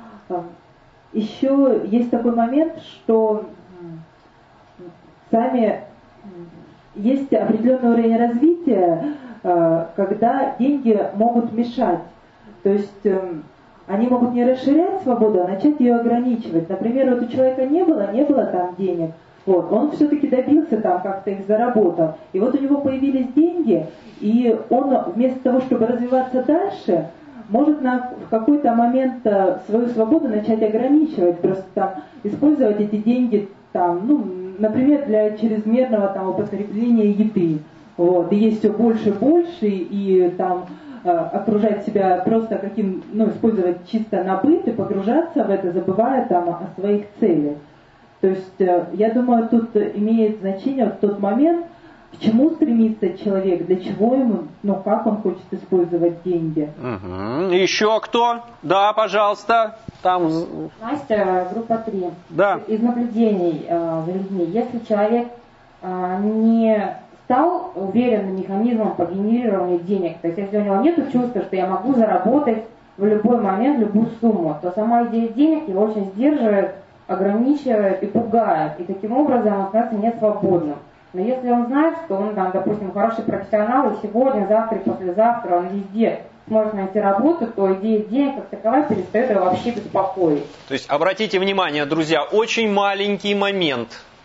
Еще есть такой момент, что сами есть определенный уровень развития, когда деньги могут мешать. То есть они могут не расширять свободу, а начать ее ограничивать. Например, вот у человека не было, не было там денег, вот, он все-таки добился там, как-то их заработал. И вот у него появились деньги, и он вместо того, чтобы развиваться дальше, может на, в какой-то момент свою свободу начать ограничивать, просто там использовать эти деньги, там, ну, например, для чрезмерного там употребления еды. Вот, и есть все больше и больше, и там окружать себя просто каким, ну, использовать чисто на быт и погружаться в это, забывая там о своих целях. То есть, я думаю, тут имеет значение вот тот момент, к чему стремится человек, для чего ему, ну, как он хочет использовать деньги. Угу. Еще кто? Да, пожалуйста. Там... Настя, группа три. Да. Из наблюдений э, за людьми. Если человек э, не стал уверенным механизмом по генерированию денег, то есть если у него нет чувства, что я могу заработать в любой момент любую сумму, то сама идея денег его очень сдерживает, ограничивает и пугает. И таким образом он становится несвободным. Но если он знает, что он, там, допустим, хороший профессионал, и сегодня, завтра и послезавтра он везде сможет найти работу, то идея денег как таковая перестает его вообще беспокоить. То есть обратите внимание, друзья, очень маленький момент,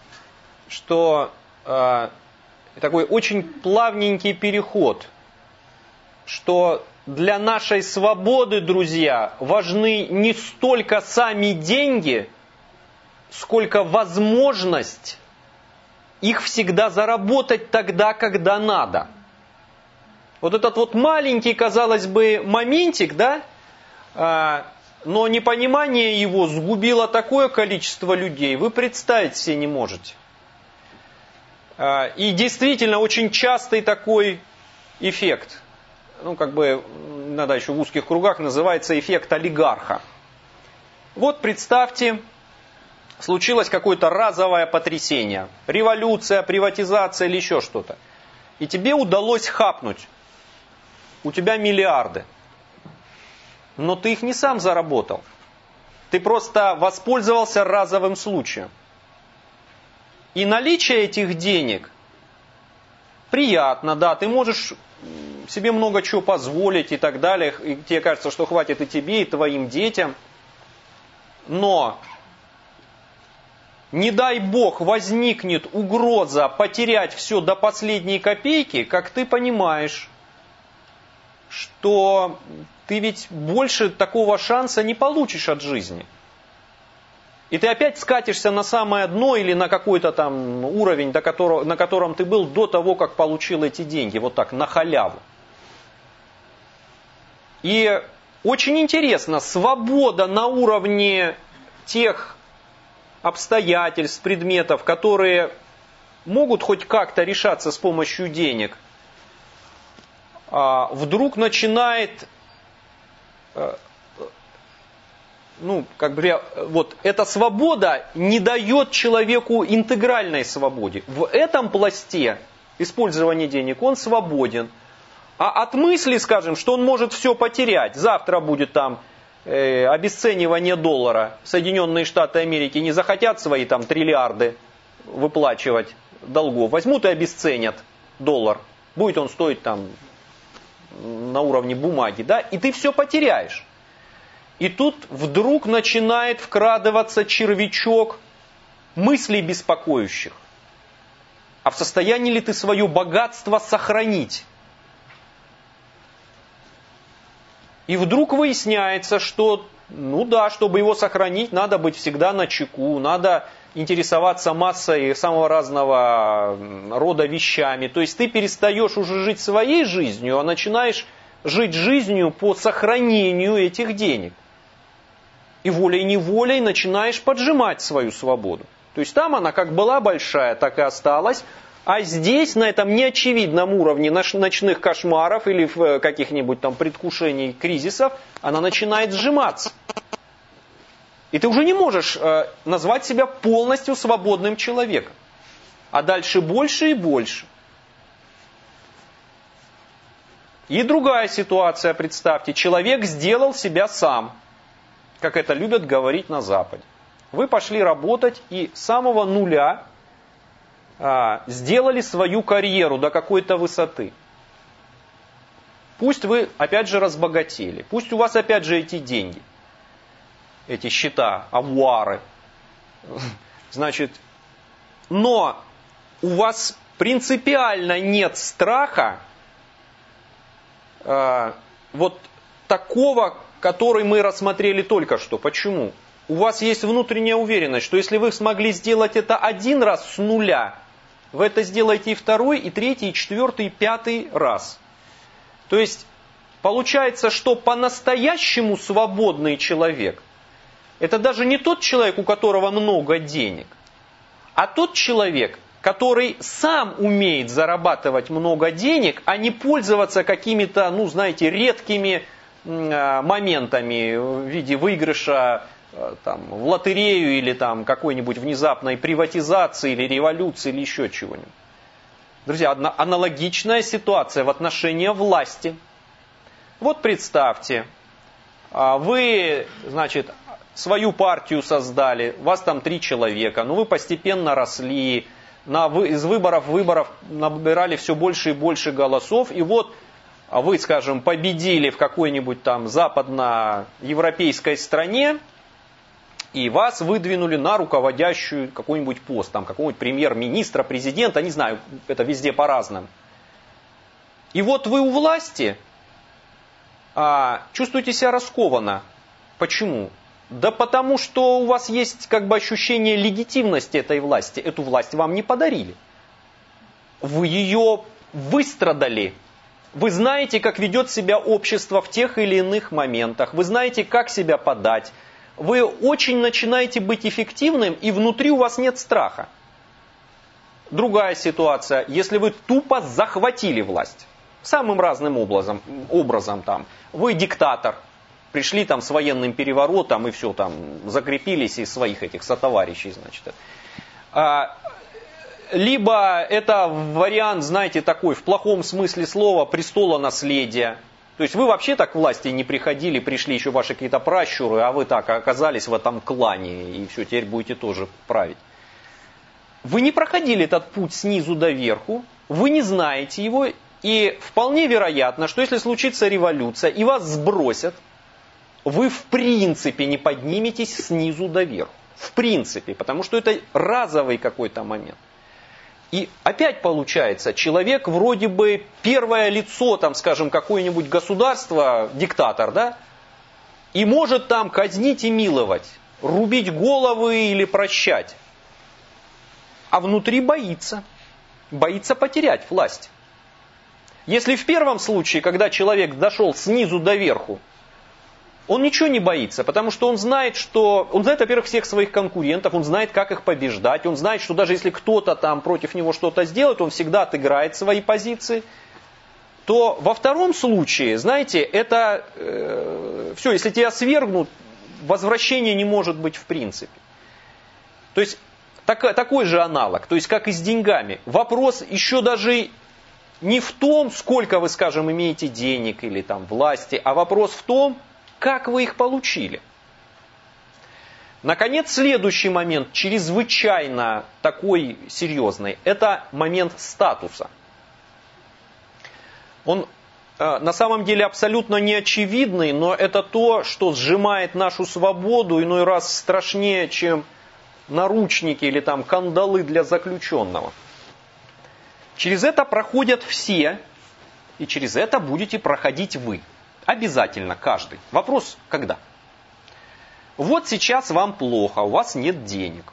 что э, такой очень плавненький переход, что для нашей свободы, друзья, важны не столько сами деньги, сколько возможность их всегда заработать тогда, когда надо. Вот этот вот маленький, казалось бы, моментик, да, но непонимание его сгубило такое количество людей, вы представить себе не можете. И действительно очень частый такой эффект, ну как бы, иногда еще в узких кругах называется эффект олигарха. Вот представьте, случилось какое-то разовое потрясение, революция, приватизация или еще что-то. И тебе удалось хапнуть. У тебя миллиарды. Но ты их не сам заработал. Ты просто воспользовался разовым случаем. И наличие этих денег приятно, да, ты можешь себе много чего позволить и так далее. И тебе кажется, что хватит и тебе, и твоим детям. Но не дай бог возникнет угроза потерять все до последней копейки, как ты понимаешь, что ты ведь больше такого шанса не получишь от жизни. И ты опять скатишься на самое дно или на какой-то там уровень, до которого, на котором ты был до того, как получил эти деньги, вот так, на халяву. И очень интересно, свобода на уровне тех обстоятельств, предметов, которые могут хоть как-то решаться с помощью денег, вдруг начинает, ну, как бы, вот эта свобода не дает человеку интегральной свободе. В этом пласте использования денег он свободен. А от мысли, скажем, что он может все потерять, завтра будет там э, обесценивание доллара, Соединенные Штаты Америки не захотят свои там триллиарды выплачивать долгов, возьмут и обесценят доллар, будет он стоить там на уровне бумаги, да, и ты все потеряешь. И тут вдруг начинает вкрадываться червячок мыслей беспокоящих. А в состоянии ли ты свое богатство сохранить? И вдруг выясняется, что, ну да, чтобы его сохранить, надо быть всегда начеку, надо интересоваться массой самого разного рода вещами. То есть ты перестаешь уже жить своей жизнью, а начинаешь жить жизнью по сохранению этих денег. и волей-неволей начинаешь поджимать свою свободу. То есть там она как была большая, так и осталась. А здесь, на этом неочевидном уровне ночных кошмаров или в каких-нибудь там предвкушений кризисов, она начинает сжиматься. И ты уже не можешь э, назвать себя полностью свободным человеком. А дальше больше и больше. И другая ситуация, представьте. Человек сделал себя сам, как это любят говорить на Западе. Вы пошли работать и с самого нуля а, сделали свою карьеру до какой-то высоты. Пусть вы опять же разбогатели. Пусть у вас опять же эти деньги. Эти счета, авуары. Значит, но у вас принципиально нет страха э, вот такого, который мы рассмотрели только что. Почему? У вас есть внутренняя уверенность, что если вы смогли сделать это один раз с нуля, вы это сделаете и второй, и третий, и четвертый, и пятый раз. То есть получается, что по-настоящему свободный человек это даже не тот человек, у которого много денег, а тот человек, который сам умеет зарабатывать много денег, а не пользоваться какими-то, ну, знаете, редкими моментами в виде выигрыша там, в лотерею или там, какой-нибудь внезапной приватизации или революции или еще чего-нибудь. Друзья, аналогичная ситуация в отношении власти. Вот представьте, вы, значит, свою партию создали, вас там три человека, но вы постепенно росли, на, вы, из выборов в выборов набирали все больше и больше голосов, и вот вы, скажем, победили в какой-нибудь там западноевропейской стране, и вас выдвинули на руководящую какой-нибудь пост, там какого-нибудь премьер-министра, президента, не знаю, это везде по-разному. И вот вы у власти а, чувствуете себя раскованно. Почему? Да потому что у вас есть как бы ощущение легитимности этой власти. Эту власть вам не подарили. Вы ее выстрадали. Вы знаете, как ведет себя общество в тех или иных моментах. Вы знаете, как себя подать. Вы очень начинаете быть эффективным, и внутри у вас нет страха. Другая ситуация, если вы тупо захватили власть. Самым разным образом. образом там. Вы диктатор. Пришли там с военным переворотом и все там, закрепились из своих этих сотоварищей, значит. А, либо это вариант, знаете, такой, в плохом смысле слова, престола наследия. То есть вы вообще так к власти не приходили, пришли еще ваши какие-то пращуры, а вы так оказались в этом клане, и все, теперь будете тоже править. Вы не проходили этот путь снизу до верху, вы не знаете его, и вполне вероятно, что если случится революция и вас сбросят, вы в принципе не подниметесь снизу до верху. В принципе, потому что это разовый какой-то момент. И опять получается, человек вроде бы первое лицо, там, скажем, какое-нибудь государство, диктатор, да, и может там казнить и миловать, рубить головы или прощать. А внутри боится. Боится потерять власть. Если в первом случае, когда человек дошел снизу до верху, он ничего не боится, потому что он знает, что... Он знает, во-первых, всех своих конкурентов, он знает, как их побеждать, он знает, что даже если кто-то там против него что-то сделает, он всегда отыграет свои позиции. То во втором случае, знаете, это... Э, все, если тебя свергнут, возвращения не может быть в принципе. То есть так, такой же аналог, то есть как и с деньгами. Вопрос еще даже не в том, сколько вы, скажем, имеете денег или там власти, а вопрос в том, как вы их получили. Наконец, следующий момент, чрезвычайно такой серьезный, это момент статуса. Он э, на самом деле абсолютно неочевидный, но это то, что сжимает нашу свободу иной раз страшнее, чем наручники или там кандалы для заключенного. Через это проходят все, и через это будете проходить вы. Обязательно, каждый. Вопрос, когда? Вот сейчас вам плохо, у вас нет денег.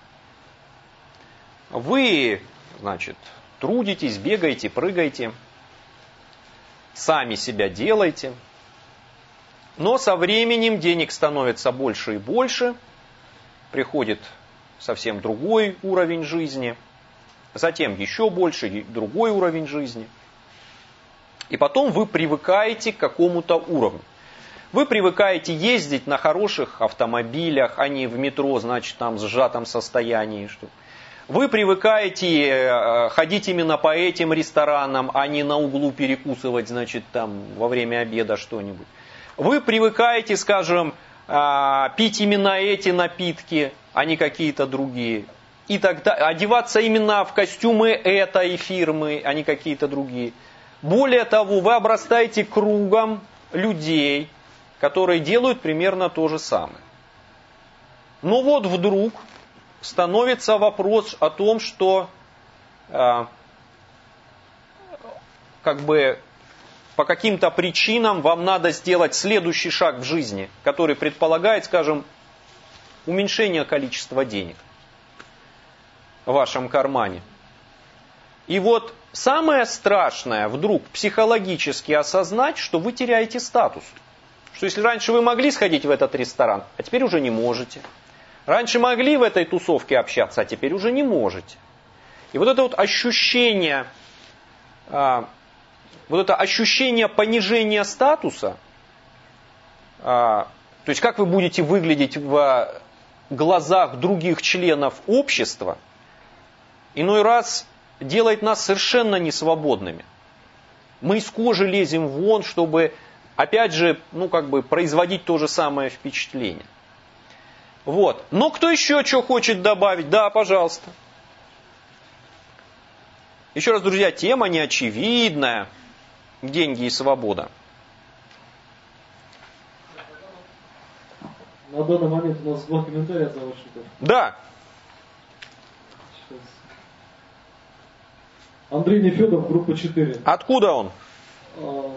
Вы, значит, трудитесь, бегаете, прыгаете. Сами себя делаете. Но со временем денег становится больше и больше, приходит совсем другой уровень жизни, затем еще больше, и другой уровень жизни. И потом вы привыкаете к какому-то уровню. Вы привыкаете ездить на хороших автомобилях, а не в метро, значит, там в сжатом состоянии. Что. Вы привыкаете ходить именно по этим ресторанам, а не на углу перекусывать, значит, там во время обеда что-нибудь. Вы привыкаете, скажем, пить именно эти напитки, а не какие-то другие. И тогда одеваться именно в костюмы этой фирмы, а не какие-то другие. Более того, вы обрастаете кругом людей, которые делают примерно то же самое. Но вот вдруг становится вопрос о том, что э, как бы по каким-то причинам вам надо сделать следующий шаг в жизни, который предполагает, скажем, уменьшение количества денег в вашем кармане. И вот самое страшное вдруг психологически осознать, что вы теряете статус. Что если раньше вы могли сходить в этот ресторан, а теперь уже не можете. Раньше могли в этой тусовке общаться, а теперь уже не можете. И вот это вот ощущение, а, вот это ощущение понижения статуса, а, то есть как вы будете выглядеть в глазах других членов общества, иной раз делает нас совершенно несвободными. Мы из кожи лезем вон, чтобы, опять же, ну как бы производить то же самое впечатление. Вот. Но кто еще что хочет добавить? Да, пожалуйста. Еще раз, друзья, тема неочевидная. Деньги и свобода. На данный момент у нас два комментария от заочников. Да. Сейчас. Андрей Нефедов, группа четыре. Откуда он? А,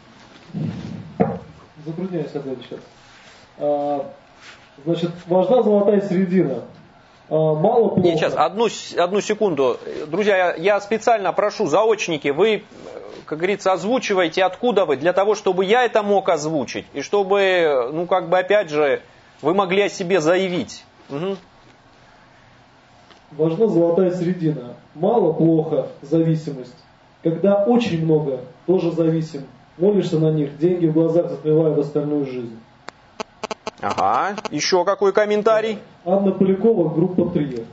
затрудняюсь ответить сейчас. А, значит, важна золотая середина. А, мало плохо. Нет, сейчас, одну, одну секунду. Друзья, я, я специально прошу, заочники, вы, как говорится, озвучивайте, откуда вы, для того, чтобы я это мог озвучить. И чтобы, ну, как бы, опять же, вы могли о себе заявить. Угу. Важна золотая середина. Мало, плохо, зависимость. Когда очень много, тоже зависим. Молишься на них, деньги в глазах затмевают остальную жизнь. Ага, еще какой комментарий? Анна Полякова, группа три.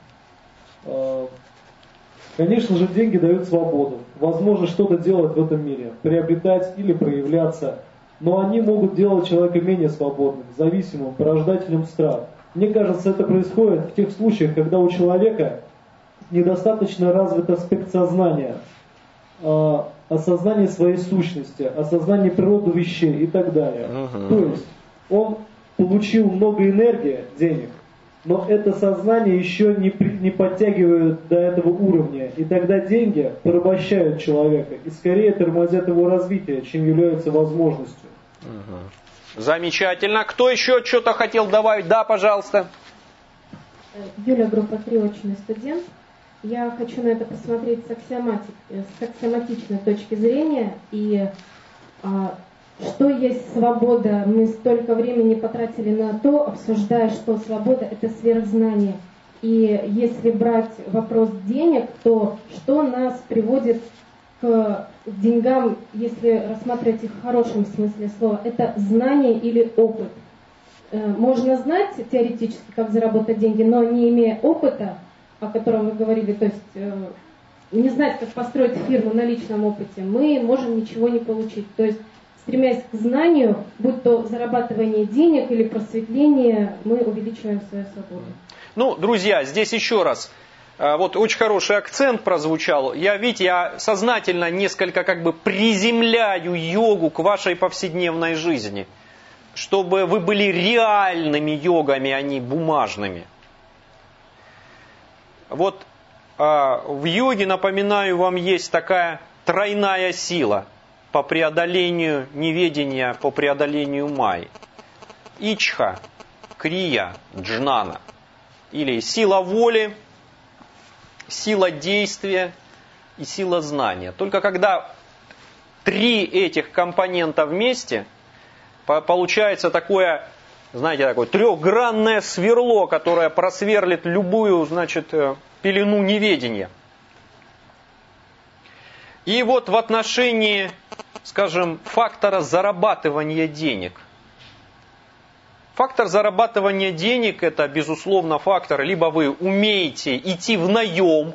Конечно же, деньги дают свободу. Возможность что-то делать в этом мире. Приобретать или проявляться. Но они могут делать человека менее свободным, зависимым, порождать в нем страх. Мне кажется, это происходит в тех случаях, когда у человека недостаточно развит аспект сознания, осознание своей сущности, осознание природы вещей и так далее. Uh-huh. То есть он получил много энергии, денег, но это сознание еще не, при, не подтягивает до этого уровня. И тогда деньги порабощают человека и скорее тормозят его развитие, чем являются возможностью. Uh-huh. Замечательно. Кто еще что-то хотел добавить? Да, пожалуйста. Юля, группа три, очный студент. Я хочу на это посмотреть с, аксиомати... с аксиоматичной точки зрения. И а, что есть свобода? Мы столько времени потратили на то, обсуждая, что свобода – это сверхзнание. И если брать вопрос денег, то что нас приводит к деньгам, если рассматривать их в хорошем смысле слова, это знание или опыт. Можно знать теоретически, как заработать деньги, но не имея опыта, о котором вы говорили, то есть не знать, как построить фирму на личном опыте, мы можем ничего не получить. То есть, стремясь к знанию, будь то зарабатывание денег или просветление, мы увеличиваем свою свободу. Ну, друзья, здесь еще раз. Вот очень хороший акцент прозвучал. Я, видите, я сознательно несколько как бы приземляю йогу к вашей повседневной жизни, чтобы вы были реальными йогами, а не бумажными. Вот а, в йоге, напоминаю вам, есть такая тройная сила по преодолению неведения, по преодолению майи. Ичха, крия, джнана. Или сила воли, сила действия и сила знания. Только когда три этих компонента вместе, Получается такое, знаете, такое трехгранное сверло, которое просверлит любую, значит, пелену неведения. И вот в отношении, скажем, фактора зарабатывания денег. Фактор зарабатывания денег – это, безусловно, фактор, либо вы умеете идти в наем,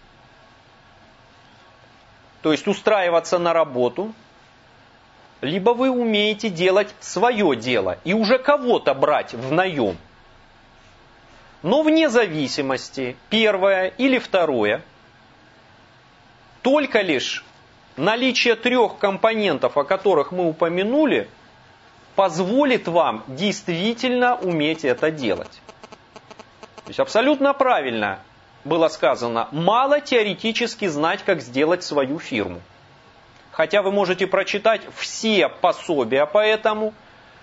то есть устраиваться на работу, либо вы умеете делать свое дело и уже кого-то брать в наем. Но вне зависимости, первое или второе, только лишь наличие трех компонентов, о которых мы упомянули, позволит вам действительно уметь это делать. То есть абсолютно правильно было сказано, мало теоретически знать, как сделать свою фирму. Хотя вы можете прочитать все пособия по этому,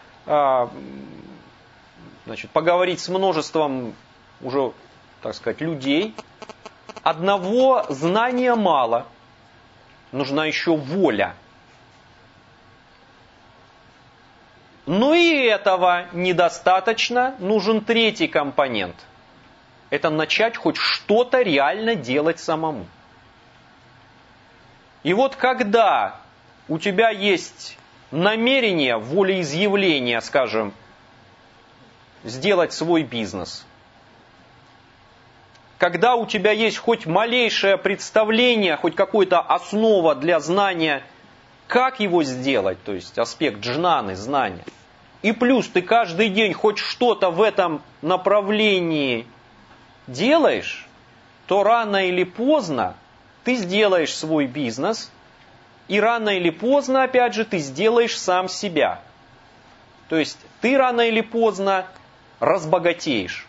значит, поговорить с множеством уже, так сказать, людей. Одного знания мало, нужна еще воля. Но и этого недостаточно, нужен третий компонент. Это начать хоть что-то реально делать самому. И вот когда у тебя есть намерение, волеизъявление, скажем, сделать свой бизнес, когда у тебя есть хоть малейшее представление, хоть какая-то основа для знания, как его сделать, то есть аспект джнаны, знания, и плюс ты каждый день хоть что-то в этом направлении делаешь, то рано или поздно ты сделаешь свой бизнес, и рано или поздно, опять же, ты сделаешь сам себя. То есть ты рано или поздно разбогатеешь.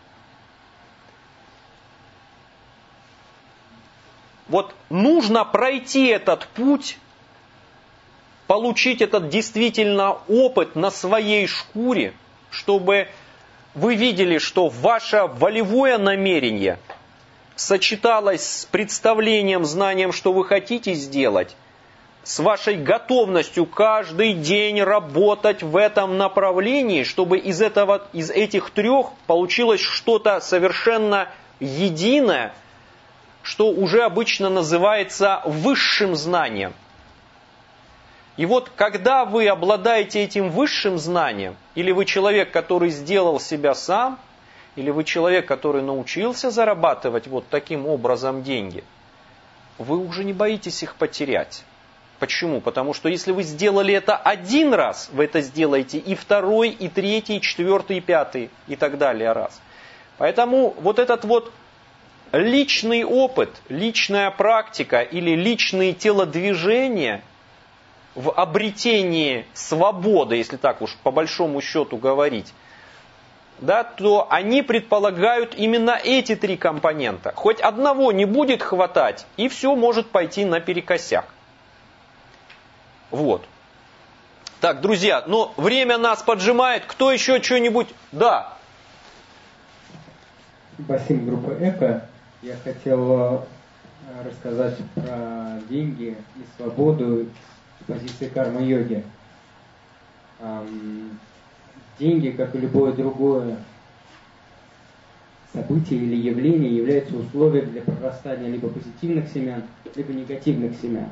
Вот нужно пройти этот путь, получить этот действительно опыт на своей шкуре, чтобы вы видели, что ваше волевое намерение сочеталось с представлением, знанием, что вы хотите сделать, с вашей готовностью каждый день работать в этом направлении, чтобы из, этого, из этих трех получилось что-то совершенно единое, что уже обычно называется высшим знанием. И вот когда вы обладаете этим высшим знанием, или вы человек, который сделал себя сам, или вы человек, который научился зарабатывать вот таким образом деньги, вы уже не боитесь их потерять. Почему? Потому что если вы сделали это один раз, вы это сделаете и второй, и третий, и четвертый, и пятый, и так далее раз. Поэтому вот этот вот личный опыт, личная практика или личные телодвижения в обретении свободы, если так уж по большому счету говорить, да, то они предполагают именно эти три компонента. Хоть одного не будет хватать, и все может пойти наперекосяк. Вот. Так, друзья, ну время нас поджимает. Кто еще что-нибудь? Да. Басим, группа Эко. Я хотел рассказать про деньги и свободу с позиции карма-йоги. Деньги, как и любое другое событие или явление, являются условием для прорастания либо позитивных семян, либо негативных семян.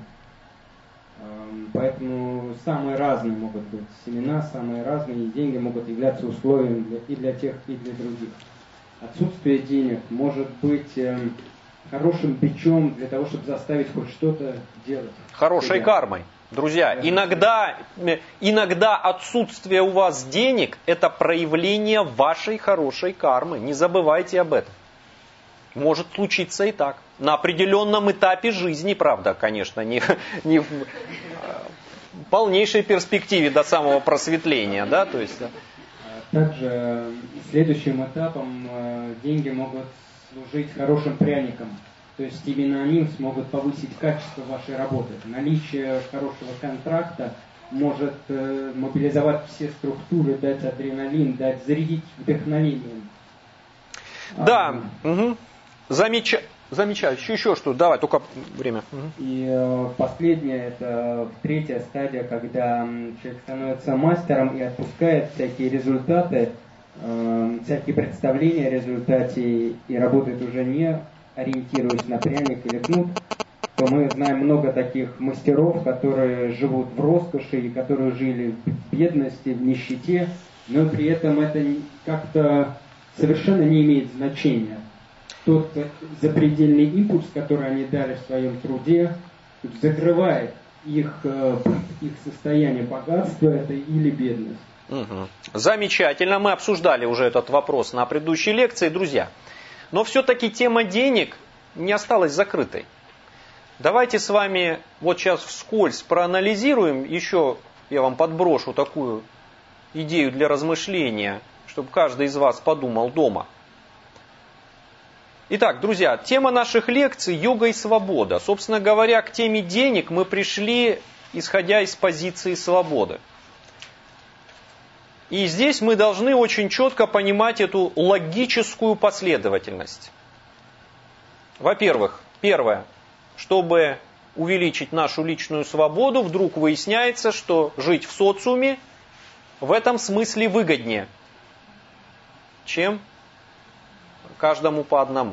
Поэтому самые разные могут быть семена, самые разные, и деньги могут являться условием для, и для тех, и для других. Отсутствие денег может быть э, хорошим бичом для того, чтобы заставить хоть что-то делать. Хорошей кармой. Друзья, да. иногда, иногда отсутствие у вас денег – это проявление вашей хорошей кармы. Не забывайте об этом. Может случиться и так. На определенном этапе жизни, правда, конечно, не, не в полнейшей перспективе до самого просветления. Да? То есть, да. Также следующим этапом деньги могут служить хорошим пряником. То есть именно они смогут повысить качество вашей работы. Наличие хорошего контракта может мобилизовать все структуры, дать адреналин, дать зарядить вдохновением. Да, а, угу. Замечательно. Замечательно. Еще, еще что? Давай, только время. И э, последнее, это третья стадия, когда человек становится мастером и отпускает всякие результаты, э, всякие представления о результате и работает уже не ориентируясь на пряник или кнут, то мы знаем много таких мастеров, которые живут в роскоши и которые жили в бедности, в нищете, но при этом это как-то совершенно не имеет значения. Тот запредельный импульс, который они дали в своем труде, закрывает их, их состояние богатства это или бедность. Угу. Замечательно. Мы обсуждали уже этот вопрос на предыдущей лекции, друзья. Но все-таки тема денег не осталась закрытой. Давайте с вами вот сейчас вскользь проанализируем. Еще я вам подброшу такую идею для размышления, чтобы каждый из вас подумал дома. Итак, друзья, тема наших лекций – йога и свобода. Собственно говоря, к теме денег мы пришли, исходя из позиции свободы. И здесь мы должны очень четко понимать эту логическую последовательность. Во-первых, первое, чтобы увеличить нашу личную свободу, вдруг выясняется, что жить в социуме в этом смысле выгоднее, чем каждому по одному.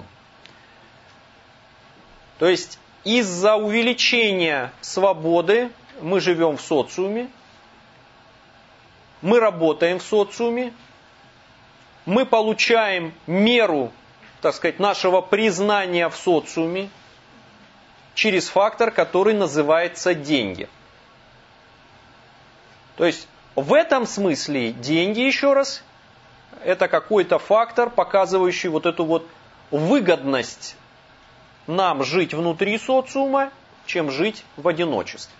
То есть из-за увеличения свободы мы живем в социуме, мы работаем в социуме, мы получаем меру, так сказать, нашего признания в социуме через фактор, который называется деньги. То есть в этом смысле деньги, еще раз, это какой-то фактор, показывающий вот эту вот выгодность нам жить внутри социума, чем жить в одиночестве.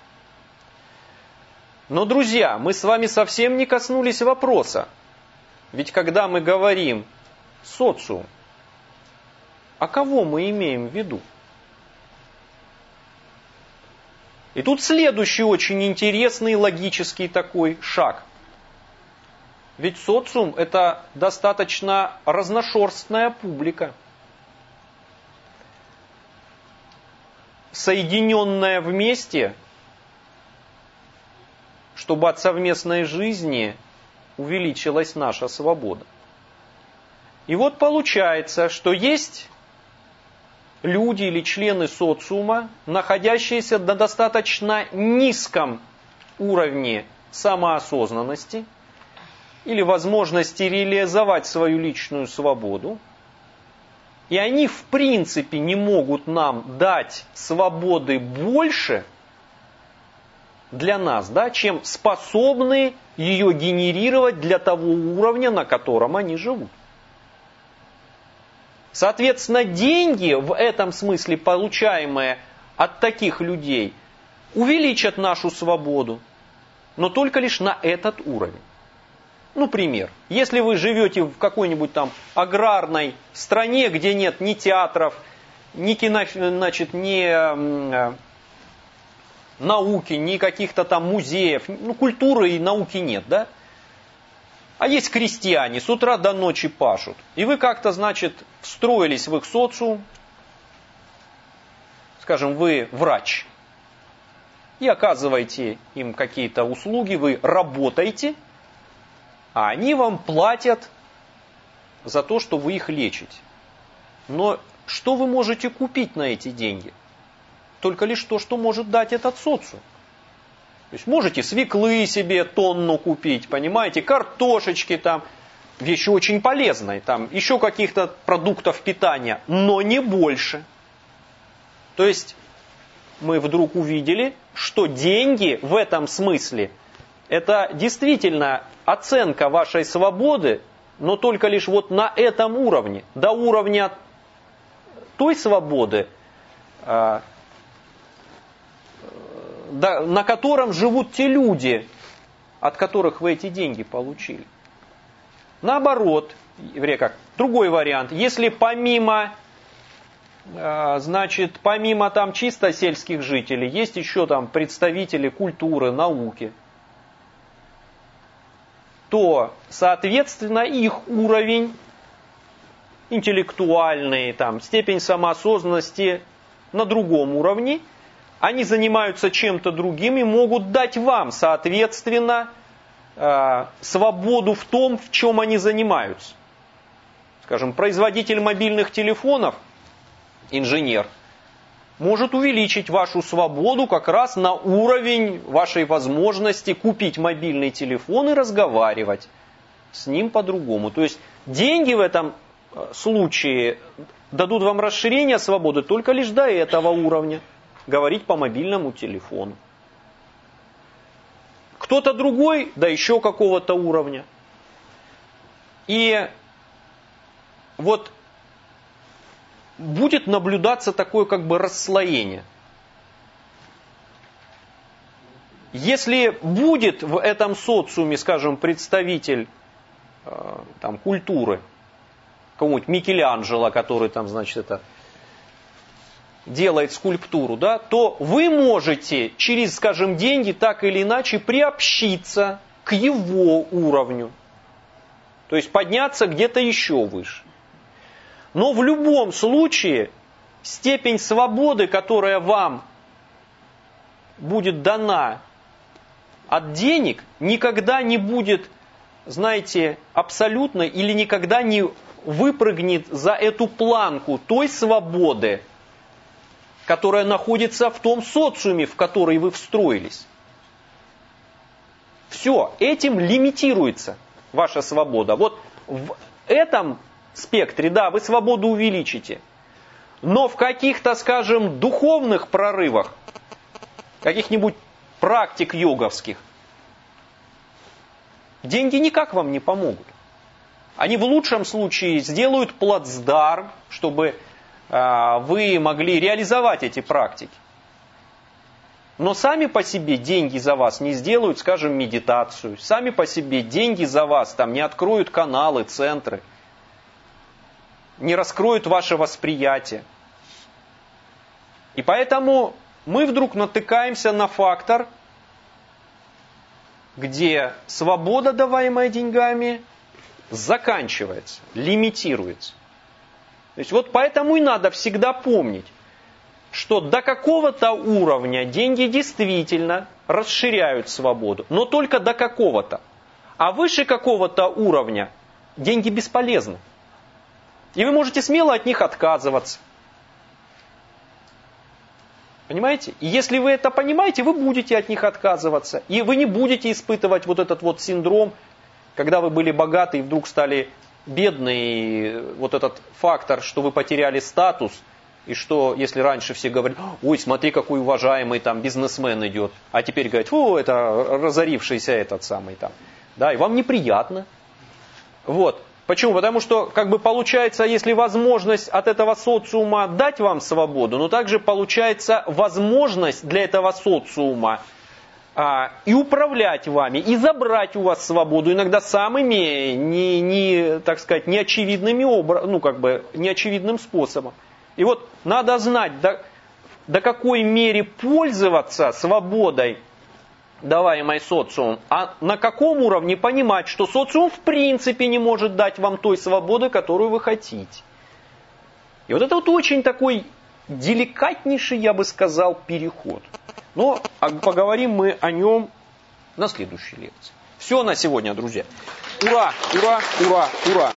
Но, друзья, мы с вами совсем не коснулись вопроса. Ведь когда мы говорим социум, а кого мы имеем в виду? И тут следующий очень интересный логический такой шаг. Ведь социум – это достаточно разношерстная публика, соединенная вместе, чтобы от совместной жизни увеличилась наша свобода. И вот получается, что есть люди или члены социума, находящиеся на достаточно низком уровне самоосознанности или возможности реализовать свою личную свободу. И они в принципе не могут нам дать свободы больше для нас, да, чем способны ее генерировать для того уровня, на котором они живут. Соответственно, деньги в этом смысле, получаемые от таких людей, увеличат нашу свободу, но только лишь на этот уровень. Ну, пример. Если вы живете в какой-нибудь там аграрной стране, где нет ни театров, ни кино, значит, ни э, науки, ни каких-то там музеев, ну, культуры и науки нет, да? А есть крестьяне, с утра до ночи пашут. И вы как-то, значит, встроились в их социум. Скажем, вы врач. И оказываете им какие-то услуги, вы работаете, а они вам платят за то, что вы их лечите. Но что вы можете купить на эти деньги? Только лишь то, что может дать этот социум. То есть можете свеклы себе тонну купить, понимаете, картошечки там, вещи очень полезные, там еще каких-то продуктов питания, но не больше. То есть мы вдруг увидели, что деньги в этом смысле это действительно оценка вашей свободы, но только лишь вот на этом уровне, до уровня той свободы, на котором живут те люди, от которых вы эти деньги получили. Наоборот, как другой вариант, если помимо, значит, помимо там чисто сельских жителей, есть еще там представители культуры, науки, то, соответственно, их уровень интеллектуальные, там, степень самоосознанности на другом уровне. Они занимаются чем-то другим и могут дать вам, соответственно, э, свободу в том, в чем они занимаются. Скажем, производитель мобильных телефонов, инженер, может увеличить вашу свободу как раз на уровень вашей возможности купить мобильный телефон и разговаривать с ним по-другому. То есть деньги в этом случае дадут вам расширение свободы только лишь до этого уровня. Говорить по мобильному телефону. Кто-то другой, да еще какого-то уровня. И вот будет наблюдаться такое как бы расслоение. Если будет в этом социуме, скажем, представитель э, там, культуры, кого-нибудь Микеланджело, который там, значит, это делает скульптуру, да, то вы можете через, скажем, деньги так или иначе приобщиться к его уровню. То есть подняться где-то еще выше. Но в любом случае степень свободы, которая вам будет дана от денег, никогда не будет, знаете, абсолютной или никогда не выпрыгнет за эту планку той свободы, которая находится в том социуме, в который вы встроились. Все, этим лимитируется ваша свобода. Вот в этом спектре, да, вы свободу увеличите. Но в каких-то, скажем, духовных прорывах, каких-нибудь практик йоговских, деньги никак вам не помогут. Они в лучшем случае сделают плацдарм, чтобы вы могли реализовать эти практики. Но сами по себе деньги за вас не сделают, скажем, медитацию. Сами по себе деньги за вас там не откроют каналы, центры. Не раскроют ваше восприятие. И поэтому мы вдруг натыкаемся на фактор, где свобода, даваемая деньгами, заканчивается, лимитируется. То есть вот поэтому и надо всегда помнить, что до какого-то уровня деньги действительно расширяют свободу, но только до какого-то. А выше какого-то уровня деньги бесполезны. И вы можете смело от них отказываться. Понимаете? И если вы это понимаете, вы будете от них отказываться. И вы не будете испытывать вот этот вот синдром, когда вы были богаты и вдруг стали бедные, вот этот фактор, что вы потеряли статус, и что, если раньше все говорили, ой, смотри, какой уважаемый там бизнесмен идет, а теперь говорят, о, это разорившийся этот самый там, да, и вам неприятно. Вот. Почему? Потому что, как бы получается, если возможность от этого социума дать вам свободу, но также получается возможность для этого социума А, и управлять вами, и забрать у вас свободу, иногда самыми, не, не, так сказать, неочевидными обра- ну, как бы, неочевидным способом. И вот надо знать, до, до какой мере пользоваться свободой, даваемой социумом, а на каком уровне понимать, что социум в принципе не может дать вам той свободы, которую вы хотите. И вот это вот очень такой деликатнейший, я бы сказал, переход. Но поговорим мы о нем на следующей лекции. Все на сегодня, друзья. Ура, ура, ура, ура.